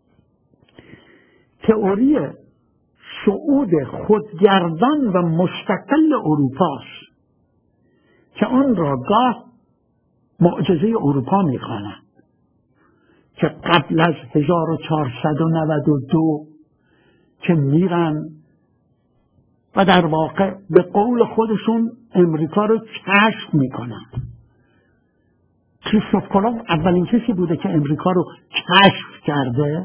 تئوری صعود خودگردان و مستقل اروپاست که آن را گاه معجزه اروپا میخوانند که قبل از 1492 که میرن و در واقع به قول خودشون امریکا رو کشف میکنن. کریستوف کلمب اولین کسی بوده که امریکا رو کشف کرده.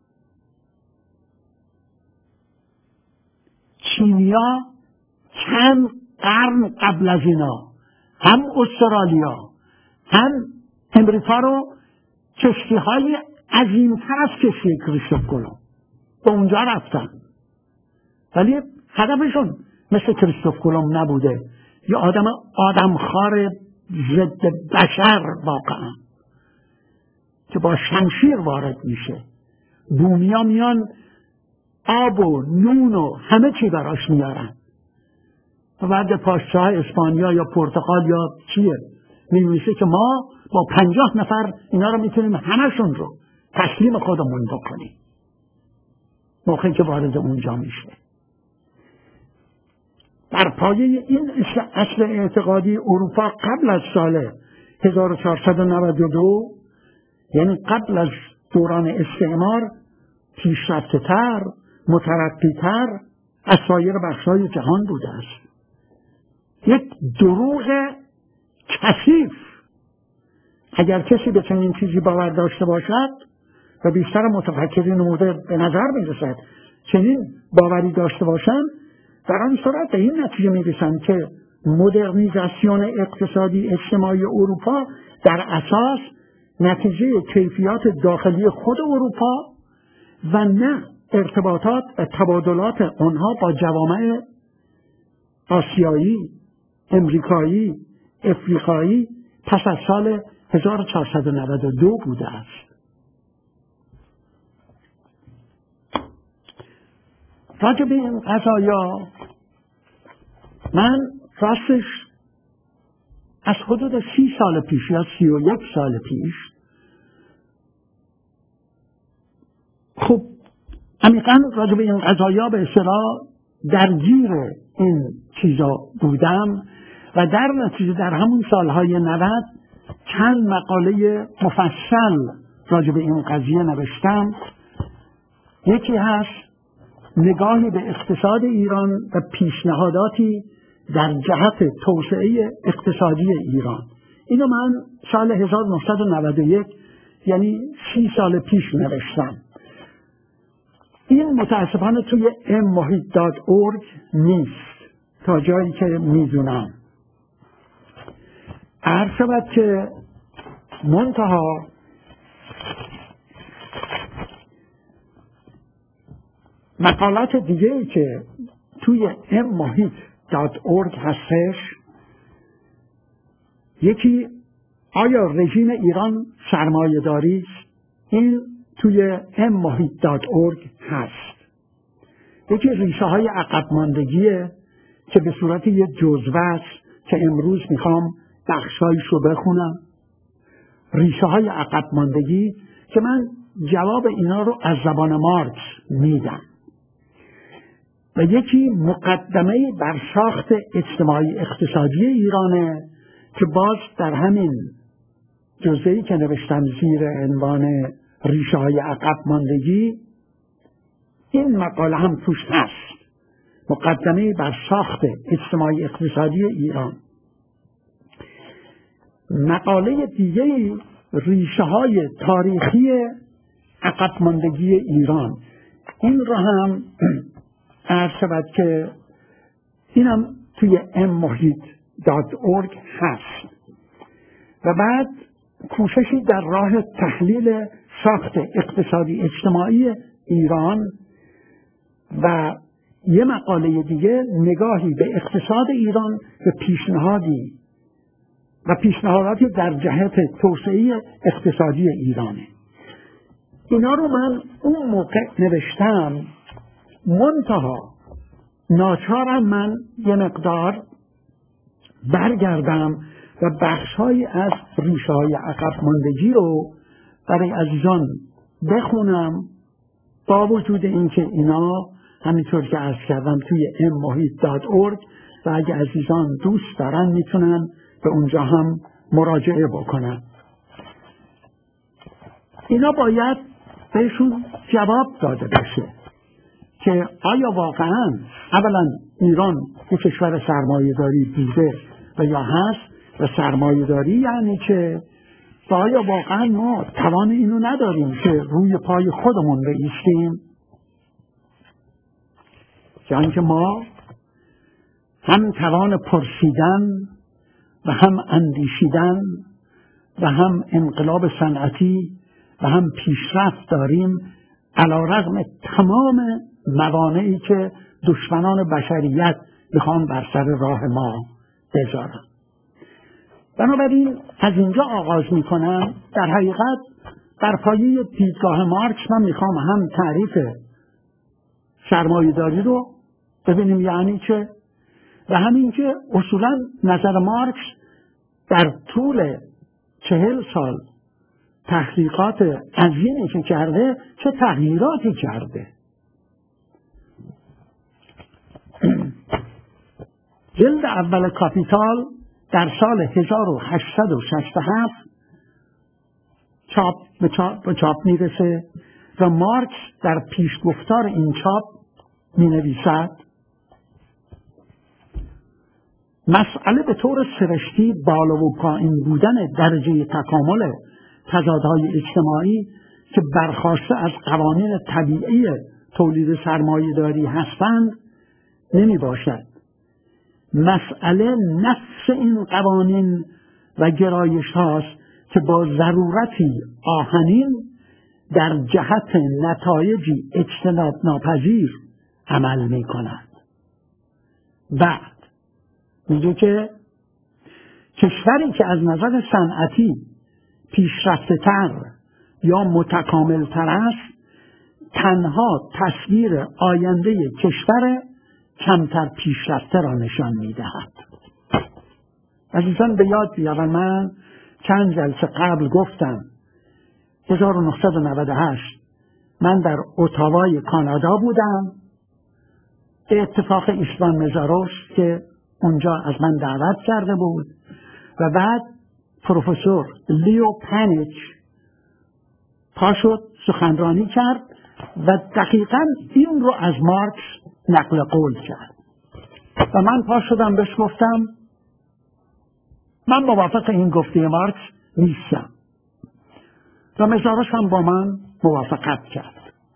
چینیا چند قرن قبل از اینا هم استرالیا هم امریکا رو کشتی‌های عظیم‌تر از کشتی کریستوف کلمب به اونجا رفتن، ولی هدفشون مثل کریستوف کلمب نبوده. یه آدمخوار ضد بشر واقعا که با شمشیر وارد میشه. بومیا میان آب و نون و همه چی براش میارن و بعد پادشاه اسپانیا یا پرتغال یا چیه می‌نویسه که ما با 50 نفر اینا رو میتونیم همشون رو تسلیم خودمون بکنیم موقعی که وارد اونجا میشه. بر پایه این اصل اعتقادی اروپا قبل از سال 1492 یعنی قبل از دوران استعمار پیشرفته‌تر، مترقی‌تر از سایر بخش‌های جهان بوده است. یک دروغ کثیف اگر کسی به چنین چیزی باور داشته باشد و بیشتر متفکرین مدرن به نظر می‌رسد چنین باوری داشته باشند، در آن صورت به این نتیجه می‌رسند که مدرنیزاسیون اقتصادی اجتماعی اروپا در اساس نتیجه کیفیات داخلی خود اروپا و نه ارتباطات و تبادلات آنها با جوامع آسیایی، امریکایی، افریقایی پس از سال 1492 بوده است. راجع به این قضایا من راستش از حدود 30 سال پیش یا 31 سال پیش خب عمیقاً راجع به این قضایا به اصطلاح درگیر این چیزا بودم و در نتیجه در همون سالهای 90 چند مقاله مفصل راجع به این قضیه نوشتم. یکی هست نگاهی به اقتصاد ایران و پیشنهاداتی در جهت توسعه اقتصادی ایران. اینو من سال 1991 یعنی 30 سال پیش نوشتم. این متاسفانه توی mmohit.org نیست تا جایی که میدونم. عرض شود که منتها مقالات دیگه‌ای که توی mmohit.org هستش، یکی آیا رژیم ایران سرمایه داری است؟ این توی mmohit.org هست. یکی ریشه های عقب ماندگیه که به صورت یک جزوه است که امروز میخوام بخشایش رو بخونم. ریشه های عقب ماندگی که من جواب اینا رو از زبان مارکس میدم. و یکی مقدمه بر ساخت اجتماعی اقتصادی ایرانه که باز در همین جزئی که نوشتم زیر عنوان ریشه های عقب ماندگی این مقاله هم توش هست. مقدمه بر ساخت اجتماعی اقتصادی ایران. مقاله دیگه ریشه های تاریخی عقب ماندگی ایران، این را هم عرض شود که اینم توی mmohit.org هست. و بعد کوششی در راه تحلیل ساخت اقتصادی اجتماعی ایران و یه مقاله دیگه نگاهی به اقتصاد ایران به پیشنهاداتی در جهت توسعه اقتصادی ایرانه. اینا رو من اون موقع نوشتم، منتها ناچارم من یه مقدار برگردم و بخش‌هایی از ریشه‌های عقب ماندگی رو برای عزیزان بخونم، با وجود اینکه اینا همینطور که عرض کردم توی mmohit.org و اگه عزیزان دوست دارن میتونن به اونجا هم مراجعه بکنن. اینا باید بهشون جواب داده بشه که آیا واقعا اولا ایران یک کشور سرمایه‌داری بوده و یا هست و سرمایه‌داری یعنی که آیا واقعا ما توان اینو نداریم که روی پای خودمون بایستیم، یعنی که ما هم توان پرسیدن و هم اندیشیدن و هم انقلاب صنعتی و هم پیشرفت داریم، علی‌رغم تمام موانعی که دشمنان بشریت میخوان بر سر راه ما بذارن. بنابراین از اینجا آغاز میکنم. در حقیقت بر پایه دیدگاه مارکس من میخوام هم تعریف سرمایه‌داری رو ببینیم یعنی چه، و همین که اصولا نظر مارکس در طول 40 سال تحقیقات عظیمی که کرده چه تغییراتی کرده. جلد اول کاپیتال در سال 1867 به چاپ میرسه و مارکس در پیشگفتار این چاپ می نویسد مسئله به طور سرشتی بالا و پایین بودن درجه تکامل تضادهای اجتماعی که برخواسته از قوانین طبیعی تولید سرمایه‌داری هستند نمی باشد. مسئله نفس این قوانین و گرایش هاست که با ضرورتی آهنین در جهت نتایجی اجتناب ناپذیر عمل می کنند. بعد میگه که کشوری که از نظر صنعتی پیشرفته تر یا متکامل تر است تنها تصویر آینده کشور کمتر پیشرفته را نشان میدهد. عزیزان به یاد بیاورم من چند جلسه قبل گفتم 1998 من در اتاوای کانادا بودم به اتفاق ایستوان مزاروش که اونجا از من دعوت کرده بود و بعد پروفسور لیو پانیچ پا شد سخنرانی کرد و دقیقاً این رو از مارکس نقل قول کرد. و من پا شدم بهش گفتم من موافق این گفته مارکس نیستم و مزارش هم با من موافقت کرد.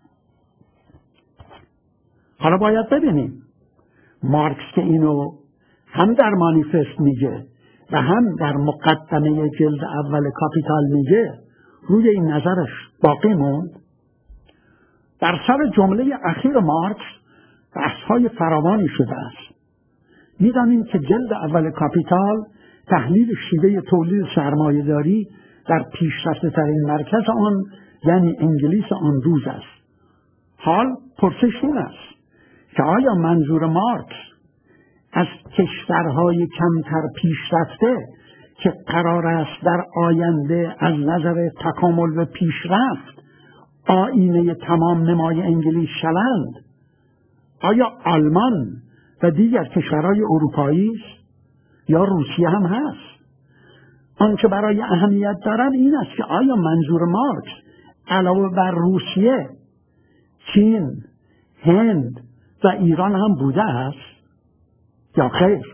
حالا باید ببینیم مارکس که اینو هم در مانیفست میگه و هم در مقدمه جلد اول کاپیتال میگه روی این نظرش باقی موند. در سر جمله اخیر مارکس بحث‌های فراوانی شده است. می‌دانیم که جلد اول کاپیتال تحلیل شیوه تولید سرمایه‌داری در پیشرفته‌ترین مرکز آن یعنی انگلیس آن روز است. حال پرسش این است که آیا منظور مارکس از کشورهای کمتر پیشرفته که قرار است در آینده از نظر تکامل و پیشرفت آینه تمام نمای انگلیس شوند، آیا آلمان و دیگر کشورهای اروپایی است یا روسیه هم هست؟ آنچه برای اهمیت دارد این است که آیا منظور مارکس علاوه بر روسیه، چین، هند و ایران هم بوده است یا خیر؟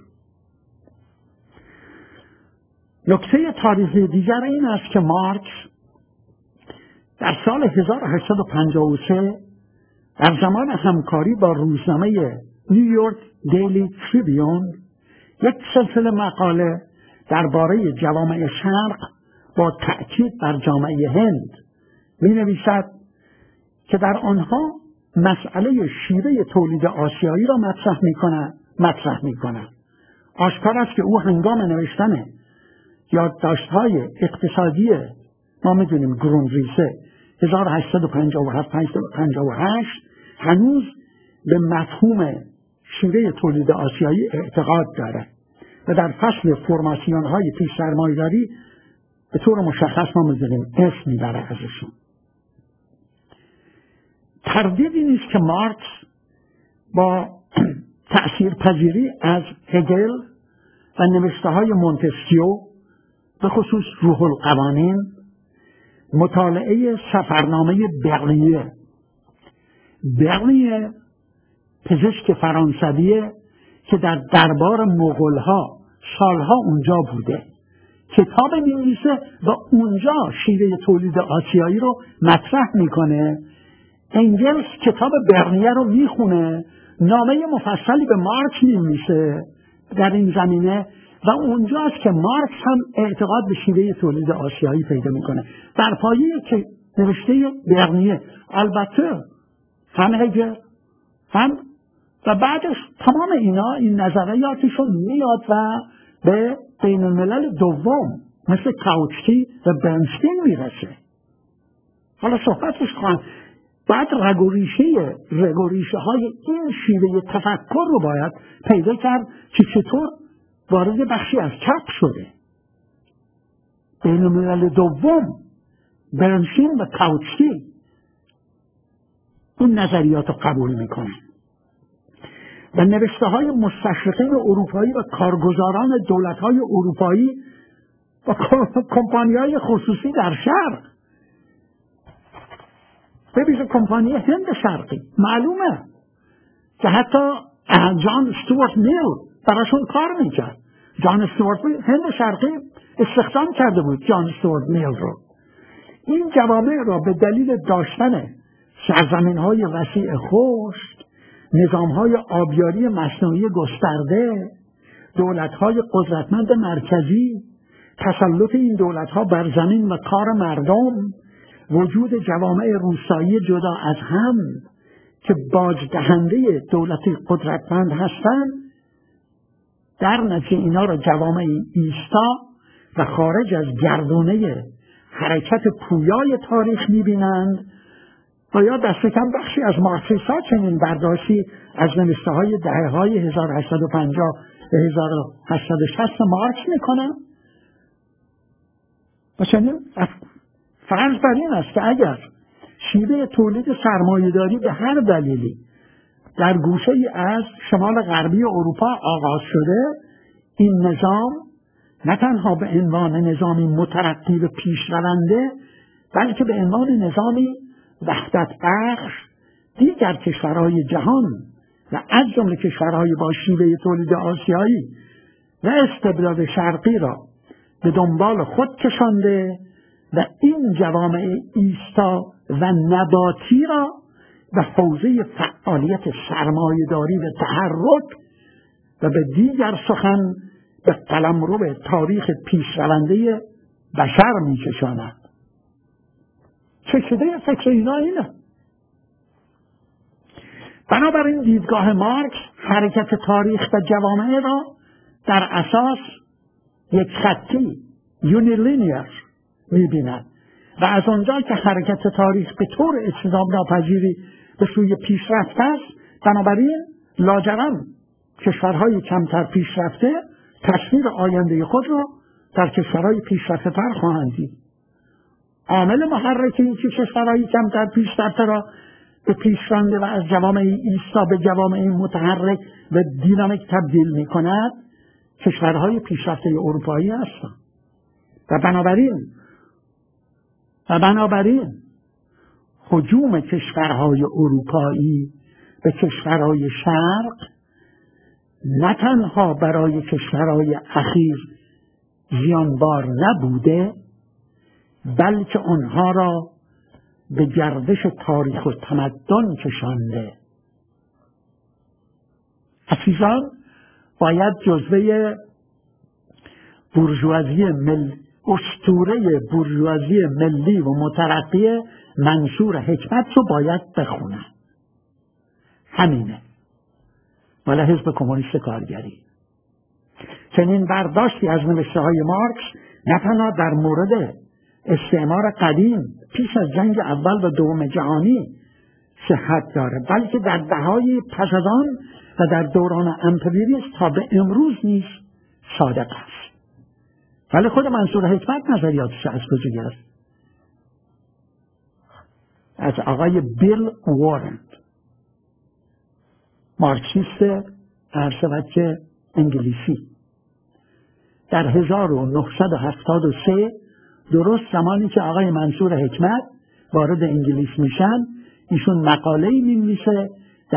نکته تاریخی دیگر این است که مارکس در سال 1853 در زمان همکاری با روزنامه نیویورک دیلی تریبیون یک سلسله مقاله درباره جوامع شرق با تأکید بر جامعه هند می نویسد که در آنها مسئله شیوه تولید آسیایی را مطرح می کند. آشکار است که او هنگام نوشتن یادداشت‌های اقتصادی ما می‌دونیم گرونریسه 1857-58 هنوز به مفهوم شیوه تولید آسیایی اعتقاد دارد و در فصل فرماسیون‌های پیش سرمایه‌داری به طور مشخص ما می‌دونیم اسم می‌بره ازشون. تردیدی نیست که مارکس با تأثیرپذیری از هگل و نوشته‌های مونتسکیو به خصوص روح القوانین، مطالعه سفرنامه برنیه پزشک فرانسویه که در دربار مغول‌ها سالها اونجا بوده، کتاب می‌نویسه و اونجا شیوه تولید آسیایی رو مطرح میکنه. انگلس کتاب برنیه رو میخونه، نامه مفصلی به مارکس می‌نویسه در این زمینه و اونجاست که مارکس هم اعتقاد به شیوه تولید آسیایی پیدا میکنه در پایه که نوشته برنیه. البته هم هگل هم و بعدش تمام این نظریاتشون میاد و به بین الملل دوم مثل کاوچکی و برنشتین میرسه. حالا صحبتش خواهم بعد رگوریشه های این شیوه تفکر رو باید پیدا کرد که چطور وارد بخشی از چپ شده. بین الملل دوم برنشتین و کاوچکی این نظریات رو قبول میکنه و نوشته های مستشرقین اروپایی و کارگزاران دولت های اروپایی و کمپانی های خصوصی در شرق، ببینید کمپانی هند شرقی معلومه که حتی جان استوارت میل براشون کار میکرد. جان استوارت میل هند شرقی استخدام کرده بود جان استوارت میل رو. این جوامع را به دلیل داشتن سرزمین های وسیع خشک، نظام های آبیاری مصنوعی گسترده، دولت های قدرتمند مرکزی، تسلط این دولت ها بر زمین و کار مردم، وجود جوامع روستایی جدا از هم که باج دهنده دولتی قدرتمند هستند، در نتیجه اینا را جوامع ایستا و خارج از گردونه حرکت پویای تاریخ می‌بینند و یا دست کم بخشی از مارکسیست‌ها چنین برداشتی از نوشته‌های دهه‌های 1850 و 1860 مارکس می‌کنند. و چنین فرض بر این است که اگر شیوه تولید سرمایه‌داری به هر دلیلی در گوشه‌ای از شمال غربی اروپا آغاز شده، این نظام نه تنها به عنوان نظامی مترقی و پیشرونده بلکه به عنوان نظامی وحدت بخش دیگر کشورهای جهان و از جمله کشورهای با شیوه تولید آسیایی و استبداد شرقی را به دنبال خود کشانده و این جوامع ایستا و نباتی را به حوزه فعالیت سرمایه‌داری و تحرک و به دیگر سخن به قلمرو تاریخ پیشرونده بشر می‌کشاند. چشیده فکر اینا اینه. بنابراین دیدگاه مارکس حرکت تاریخ و جوامع را در اساس یک خطی یونیلینیر می‌بیند و از آنجا که حرکت تاریخ به طور اجتناب ناپذیری به سوی پیشرفت است، بنابراین لاجرم کشورهای کمتر پیشرفته تصویر آینده خود را در کشورهای پیشرفته‌تر خواهند دید. عامل محرک این که کشورهای کمتر پیشرفته را به پیشرانده و از جوامع ایستا به جوامع متحرک و دینامیک تبدیل می‌کند کشورهای پیشرفته اروپایی هستند و بنابراین هجوم کشورهای اروپایی به کشورهای شرق نه تنها برای کشورهای اخیر زیانبار نبوده، بلکه آنها را به گردش تاریخ و تمدن کشانده. عزیزان، باید جزوه اسطوره بورژوازی ملی و مترقی منصور حکمت رو باید بخونن. همینه. مال حزب کمونیست کارگری. چنین برداشتی از نوشته‌های مارکس نه تنها در مورد استعمار قدیم پیش از جنگ اول و دوم جهانی صحت داره، بلکه در دهه‌های پس از آن و در دوران امپریالیسم تا به امروز نیز صادق است. ولی خود منصور حکمت نظریاتش از کجا گرفت؟ از آقای بیل وارن، مارکسیست عرض که انگلیسی. در 1973 درست زمانی که آقای منصور حکمت وارد انگلیس میشن، ایشون مقاله‌ای می‌نویسه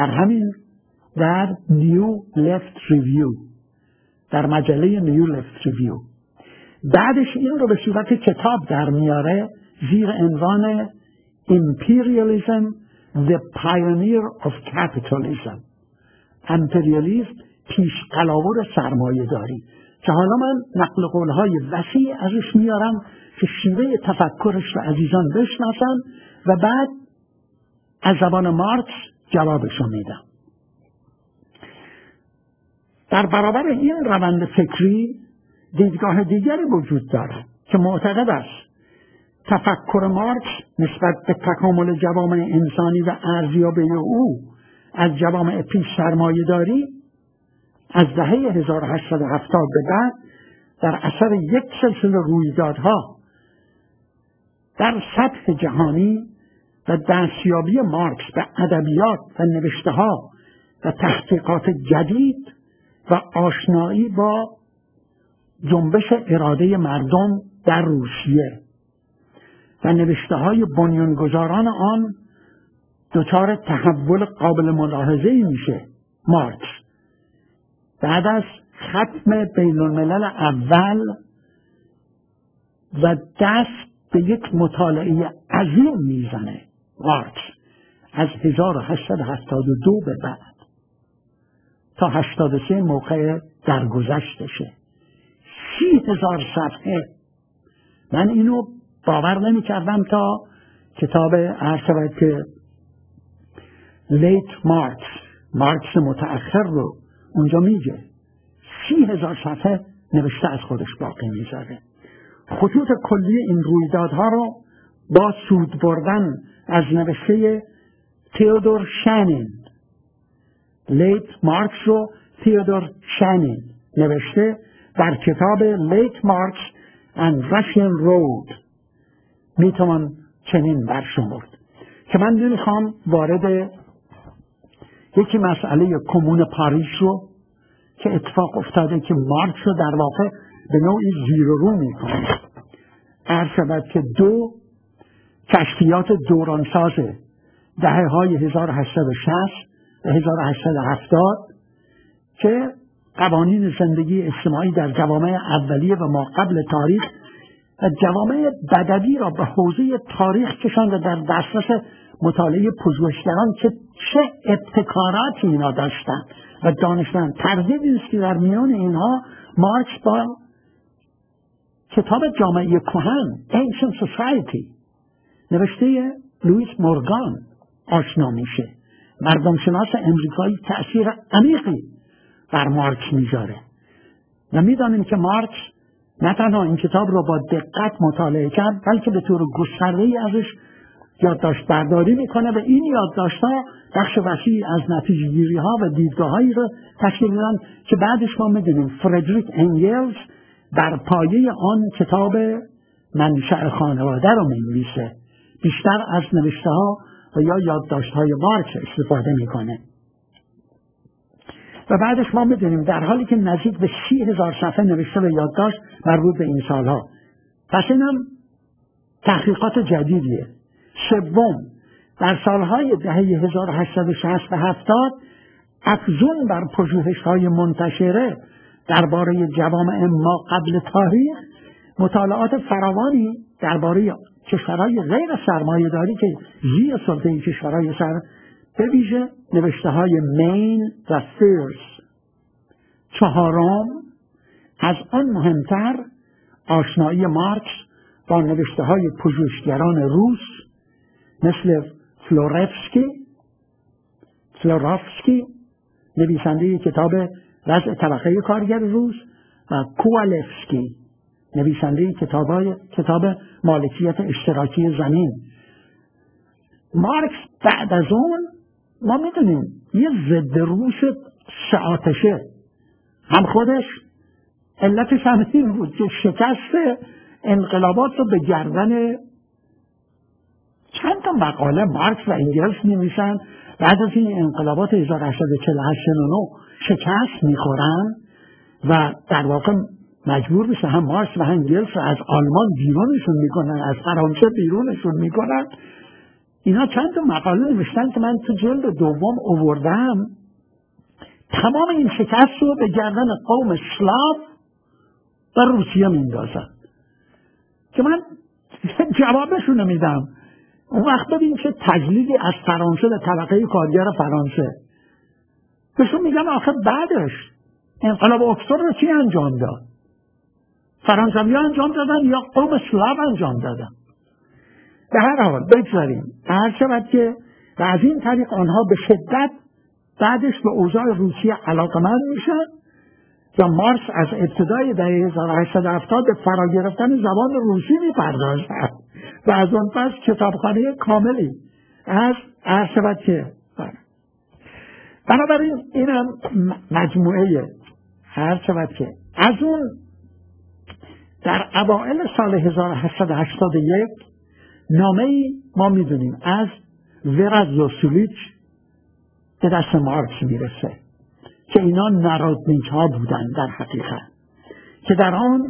در نیو لفت ریویو، در مجله نیو لفت ریویو. بعدش این رو به صورت کتاب در میاره زیر عنوان Imperialism the Pioneer of Capitalism، امپریالیسم پیش قلاور سرمایه داری، که حالا من نقل قولهای وسیع ازش میارم که شیوه تفکرش رو عزیزان بشناسن و بعد از زبان مارکس جوابشو میدم. در برابر این روند فکری دیدگاه دیگری وجود دارد که معتقد است تفکر مارکس نسبت به تکامل جوامع انسانی و ارزیابی او از جوامع پیش سرمایه داری از دهه 1870 به بعد در اثر یک سلسله رویدادها در سطح جهانی و دستیابی مارکس به ادبیات و نوشته‌ها و تحقیقات جدید و آشنایی با جنبش اراده مردم در روسیه و نوشته‌های بنیانگذاران آن دچار تحول قابل ملاحظه‌ای میشه. مارکس بعد از ختم بین‌الملل اول و دست به یک مطالعه عظیم میزنه، مارکس از 1872 به بعد تا 83 موقع درگذشتشه 30,000 صفحه. من اینو باور نمی کردم تا کتاب عرض که لیت مارکس متأخر رو اونجا میگه 30,000 صفحه نوشته از خودش باقی میذاره. خطوط کلی این رویدادها رو با سود بردن از نوشته تئودور شانین، لیت مارکس رو تئودور شانین نوشته در کتاب لیت مارکس and Russian Road، میتوان چنین برشمرد که من نمیخوام وارد یکی مسئله کمون پاریس رو که اتفاق افتاده که مارکس رو در واقع به نوعی زیر و رو میکنه. عرض شود که دو کشفیات دورانساز دهه های 1860 به 1870 که قوانین زندگی اجتماعی در جوامع اولیه و ما قبل تاریخ و جوامع بدوی را به حوزه تاریخ کشاند و در دسترس مطالعه پژوهشگران که چه ابتکاراتی اینا داشتند و دانشمند. تردیدی نیست که در میان اینها مارکس با کتاب جامعه کهن Ancient Society نوشته لوئیس مورگان آشنا میشه. مردمشناس امریکایی تأثیر عمیقی بر مارکس میذاره و میدانیم که مارکس نه تنها این کتاب را با دقت مطالعه کرد بلکه به طور گسترده‌ای ازش یادداشت برداری میکنه و این یادداشت‌ها بخش وسیعی از نتیجه‌گیری‌ها و دیدگاه‌هایی را تشکیل میدن که بعدش ما میدونیم فردریک انگلز بر پایه آن کتاب منشأ خانواده رو می‌نویسه. بیشتر از نوشته‌ها و یا یادداشت‌های مارکس استفاده میکنه و بعدش ما میدونیم در حالی که نزدیک به 30,000 صفحه نوشته و یادداشت مربوط به این سالها. پس اینم تحقیقات جدیدیه. سوم، در سالهای دهه 1860 و 70 افزون بر پژوهش‌های منتشره درباره جوامع ما قبل تاریخ، مطالعات فراوانی درباره کشورهای غیر سرمایه‌داری که زیر سلطه کشورهای به ویژه نوشته‌های مین و فیرس. چهارم، از آن مهمتر آشنایی مارکس با نوشته‌های پژوهشگران روس مثل فلورافسکی نویسنده کتاب وضع طبقه کارگر روس و کوالفسکی نویسنده کتاب مالکیت اشتراکی زمین. مارکس بعد از اون ما میدونیم یه ضد روس سه آتشه، هم خودش علتش هم این بود که شکست انقلابات رو به گردن چند تا مقاله مارکس و انگلز می‌نویسن. بعد از این انقلابات 1848 شکست میخورن و در واقع مجبور میشه هم مارکس و هم انگلز رو از آلمان بیرونشون میکنن، از فرانسه بیرونشون میکنن. اینا چند تا مقاله نوشتن که من تو جلد دوم آوردم. تمام این شکست رو به گردن قوم اسلاو و روسیه میندازن که من جوابشون میدم. اون وقت ببین که تجلیلی از فرانسه به طبقه کارگر فرانسه بهشون میگم آخه بعدش انقلاب اکتبر رو کی انجام داد؟ فرانسوی انجام دادن یا قوم اسلاو انجام دادن؟ به هر حال بگذاریم هر شود که و از این طریق آنها به شدت بعدش به اوضاع روسیه علاقمند میشن و مارکس از ابتدای دهه 1870 به فرا گرفتن زبان روسی میپردازد و از آن پس کتابخانه کاملی از هر شود که بنابراین اینم مجموعه هر شود که از اون در اوائل سال 1881 نامه‌ای ما میدونیم از ورازوسولیچ به دست مارکس میرسه که اینا نارودنیک‌ها بودن در حقیقت، که در آن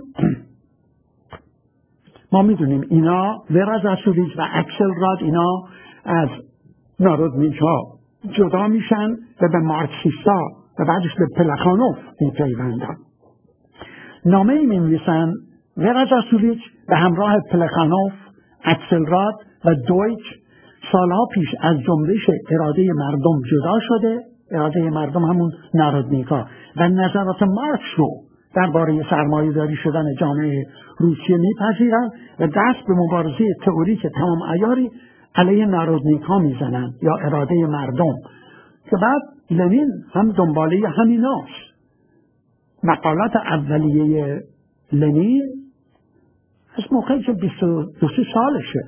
ما میدونیم اینا ورازوسولیچ و اکسلراد اینا از نارودنیک‌ها جدا میشن و به مارکسیستا و بعدش به پلخانوف میپیوندن. نامه‌ای می‌نویسن ورازوسولیچ به همراه پلخانوف، اکسلراد و دویچ سالها پیش از جنبش اراده مردم جدا شده. اراده مردم همون نارودنیکا و نظرات مارکس رو درباره سرمایه‌داری شدن جامعه روسیه میپذیرند و دست به مبارزه تئوریک تمام عیاری علیه نارودنیکا میزنند یا اراده مردم، که بعد لنین هم دنباله همیناست. مقالات اولیه لنین از موقعی که 22 سالشه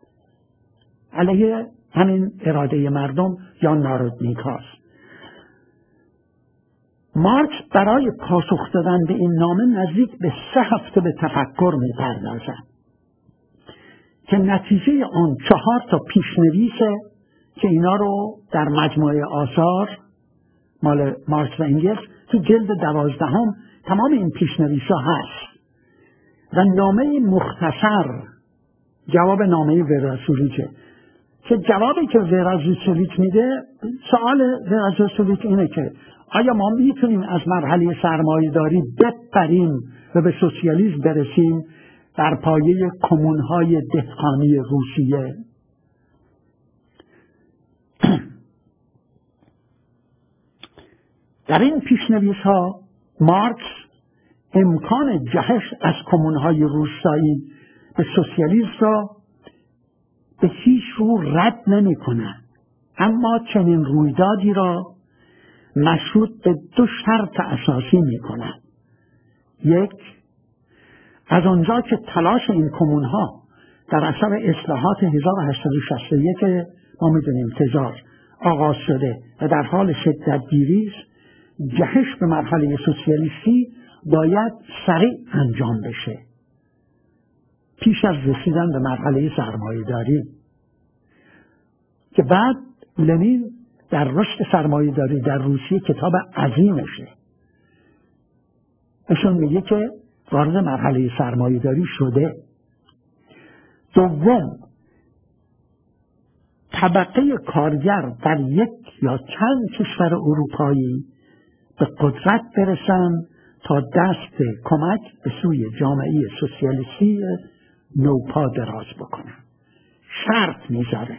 علیه همین اراده مردم یا نارودنیکاست. مارکس برای پاسخ دادن به این نامه نزدیک به 3 هفته به تفکر می‌پردازد که نتیجه آن 4 تا پیشنویسه که اینا رو در مجموعه آثار مال مارکس و انگلز تو جلد 12 تمام این پیشنویس‌ها هست و نامه مختصر جواب نامه ورازوسولیچه که جوابی که ورازوسویچ میده، سوال ورازوسویچ اینه که آیا ما میتونیم از مرحله سرمایه‌داری بپریم و به سوسیالیسم برسیم بر پایه کمون‌های دهقانی روسیه؟ در این پیشنویس‌ها مارکس امکان جهش از کمون‌های روستایی به سوسیالیسم را به هیچ رو رد نمی کند، اما چنین رویدادی را مشروط به 2 شرط اساسی می کند. 1. از آنجا که تلاش این کمون‌ها در اثر اصلاحات 1861 که ما می‌دونیم تزار آغاز شده و در حال شدت گیری است، جهش به مرحله سوسیالیستی باید سریع انجام بشه پیش از رسیدن به مرحله سرمایه‌داری، که بعد لنین در رشد سرمایه‌داری در روسیه کتاب عظیمشه نشون میگه که وارد مرحله سرمایه‌داری شده. 2. طبقه کارگر در یک یا چند کشور اروپایی به قدرت برسند تا دست کمک به سوی جامعه سوسیالیستی نوپا دراز بکنن. شرط میذاره.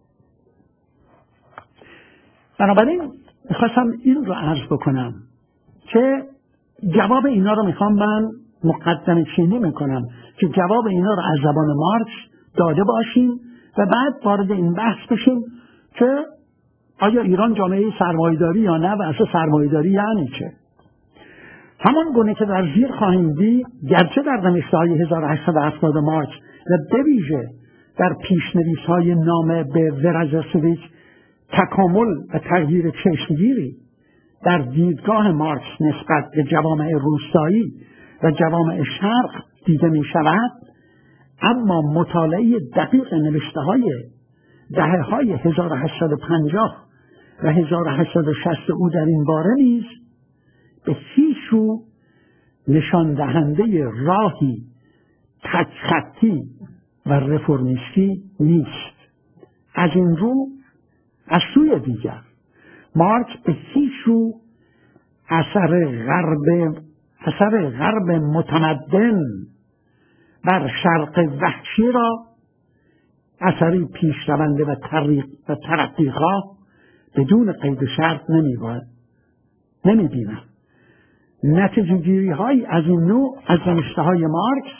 بنابراین میخواستم این رو عرض بکنم که جواب اینا رو میخوام من مقدمه چینی میکنم که جواب اینا رو از زبان مارکس داده باشیم و بعد وارد این بحث بشیم که آیا ایران جامعه سرمایه‌داری یا نه و اصلا سرمایه‌داری یعنی چه؟ همان گونه که در زیر خواهیم دید، گرچه در نوشته‌های 1870 مارکس و به ویژه در پیشنویس‌های نامه به ورازوسویچ تکامل و تغییر چشمگیری در دیدگاه مارکس نسبت به جوامع روستایی و جوامع شرق دیده می شود، اما مطالعه دقیق نوشته‌های دهه‌های 1850 و 1860 او در این باره نیز به هیچ رو نشان دهنده راهی تک خطی و رفرمیستی نیست. از این رو از سوی دیگر مارکس به هیچ رو اثر غرب متمدن بر شرق وحشی را اثری پیشرونده و ترقی‌خواه بدون قید شرط نمی‌بینم. نتیجه‌گیری های از این نوع از نوشته‌های مارکس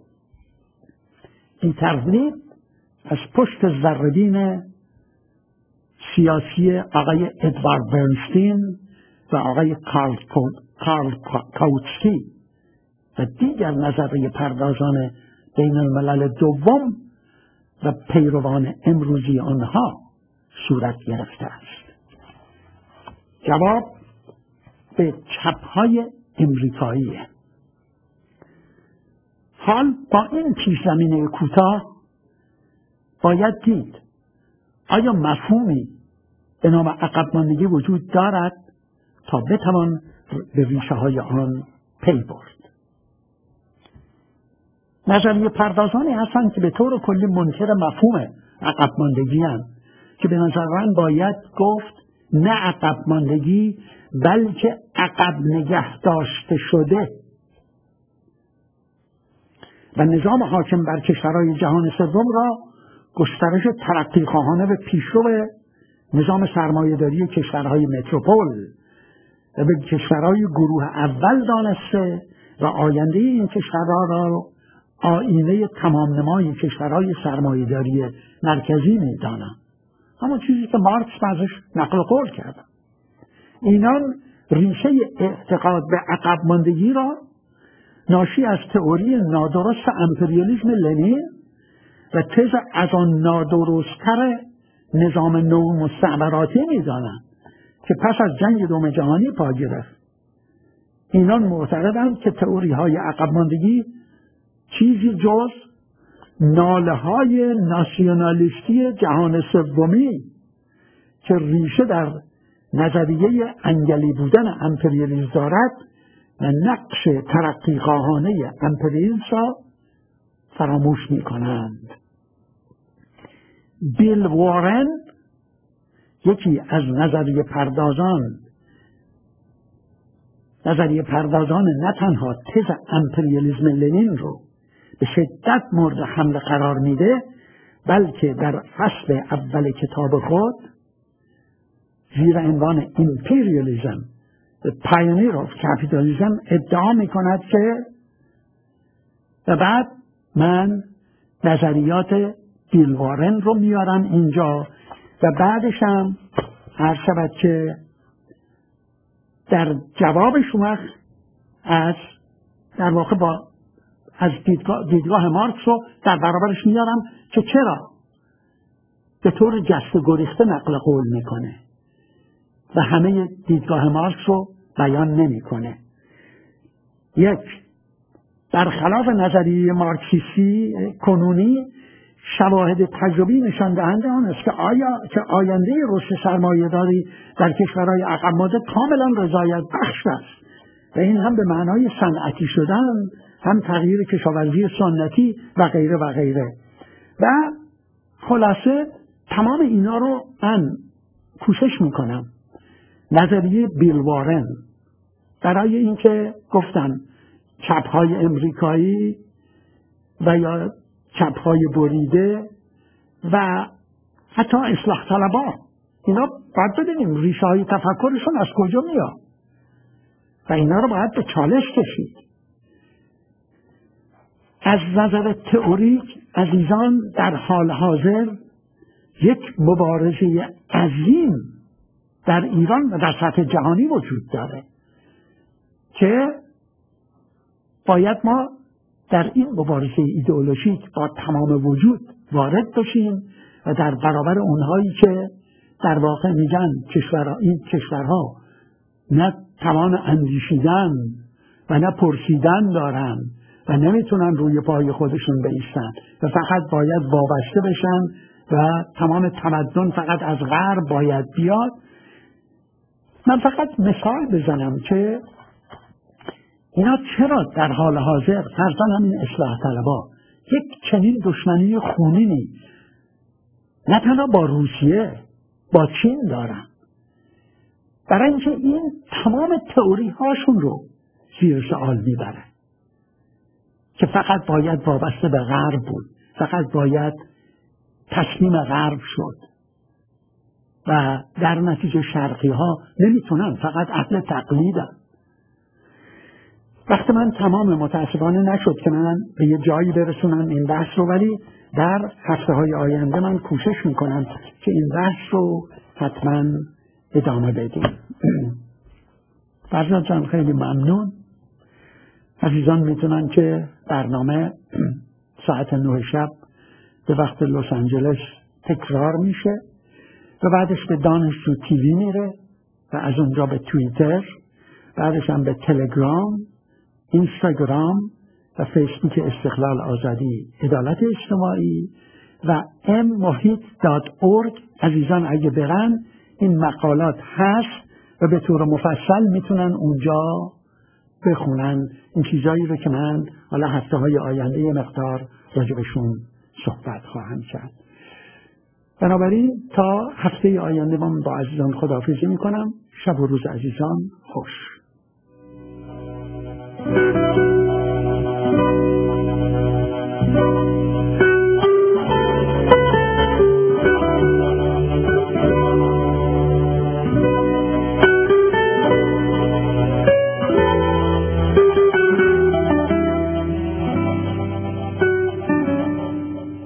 بی تردید از پشت ذره‌بین سیاسی آقای ادوارد برنستین و آقای کارل کاوتسکی و دیگر نظریه پردازان بین الملل دوم و پیروان امروزی آنها صورت گرفته است. جواب به چپ‌های امریکایی. حال با این پیش زمینه کوتاه باید دید آیا مفهومی به نام عقب ماندگی وجود دارد تا بتوان به ریشه های آن پی برد. نظریه پردازانی هستند که به طور کلی منکر مفهوم عقب ماندگی هستند که به نظر من باید گفت نه عقب ماندگی بلکه عقب نگه داشته شده و نظام حاکم بر کشورهای جهان سوم را گسترش ترقی‌خواهانه و پیشرو نظام سرمایه‌داری کشورهای متروپول و به کشورهای گروه اول دانسته و آینده این کشورها را آینه تمام نمای کشورهای سرمایه‌داری مرکزی می‌دانند. همون چیزی که مارکس ازش نقل قول کرد. اینان ریشه اعتقاد به عقب ماندگی را ناشی از تئوری نادرست امپریالیسم لنین و تز از آن نادرست‌تر نظام نو مستعمراتی می‌دانند که پس از جنگ دوم جهانی پا گرفت. اینان معتقدند که تئوری‌های عقب ماندگی چیزی جز ناله‌های ناسیونالیستی جهان سومی که ریشه در نظریه انگلی بودن امپریالیسم دارد و نقش ترقی‌خواهانه امپریالیسم را فراموش می‌کنند. بیل وارن یکی از نظریه پردازان نه تنها تز امپریالیسم لنین رو به شدت مورد حمله قرار میده، بلکه در فصل اول کتاب خود زیر عنوان امپریالیسم The Pioneer of Capitalism ادعا میکند که و بعد من نظریات بیل وارن رو میارم اینجا و بعدش هم هر شود که در جواب شما از در واقع از دیدگاه مارکس رو در برابرش میارم که چرا به طور جست و گریخته نقل قول میکنه و همه دیدگاه مارکس رو بیان نمیکنه. یک، برخلاف نظریه مارکسیستی کنونی شواهد تجربی نشان دهنده آن است که آینده رشد سرمایه‌داری در کشورهای عقب مانده کاملا رضایت بخش است و این هم به معنای صنعتی شدن، هم تغییر کشاورزی سنتی و غیره و غیره. و خلاصه تمام اینا رو من کوشش میکنم نظریه بیل وارن برای اینکه گفتم چپ‌های امریکایی و یا چپ‌های بریده و حتی اصلاح طلبا، اینا باید بدونیم ریشه های تفکرشون از کجا میاد و اینا رو باید به چالش کشید. از نظر تئوریک عزیزان در حال حاضر یک مبارزه عظیم در ایران و در سطح جهانی وجود داره که باید ما در این مبارزه ایدئولوژیک با تمام وجود وارد بشیم و در برابر اونهایی که در واقع میگن این کشورها نه توان اندیشیدن و نه پرسیدن دارن و نمیتونن روی پای خودشون بایستن و فقط باید وابسته بشن و تمام تمدن فقط از غرب باید بیاد. من فقط مثال بزنم که اینا چرا در حال حاضر فرضاً همین اصلاح طلبا یک چنین دشمنی خونینی نه تنها با روسیه با چین دارن، برای اینکه این تمام تئوری هاشون رو زیر سوال میبره که فقط باید وابسته به غرب بود، فقط باید تسلیم غرب شد و در نتیجه شرقی ها نمیتونن، فقط اهل تقلیدن. وقت من تمام متاسفانه نشد که من به یه جایی برسونم این بحث رو، ولی در هفته های آینده من کوشش میکنم که این بحث رو حتما ادامه بدیم. فرزاد جان خیلی ممنون. عزیزان میتونن که برنامه ساعت 9 شب به وقت لس آنجلس تکرار میشه و بعدش به دانشجو تیوی میره و از اونجا به توییتر، بعدش هم به تلگرام، اینستاگرام و فیسبوک استقلال آزادی عدالت اجتماعی و mmohit.org. عزیزان اگه برن این مقالات هست و به طور مفصل میتونن اونجا بخونن این چیزایی رو که من حالا هفته های آینده یه مقدار راجبشون صحبت خواهم کرد. بنابراین تا هفته آینده من با عزیزان خداحافظی میکنم. شب و روز عزیزان خوش.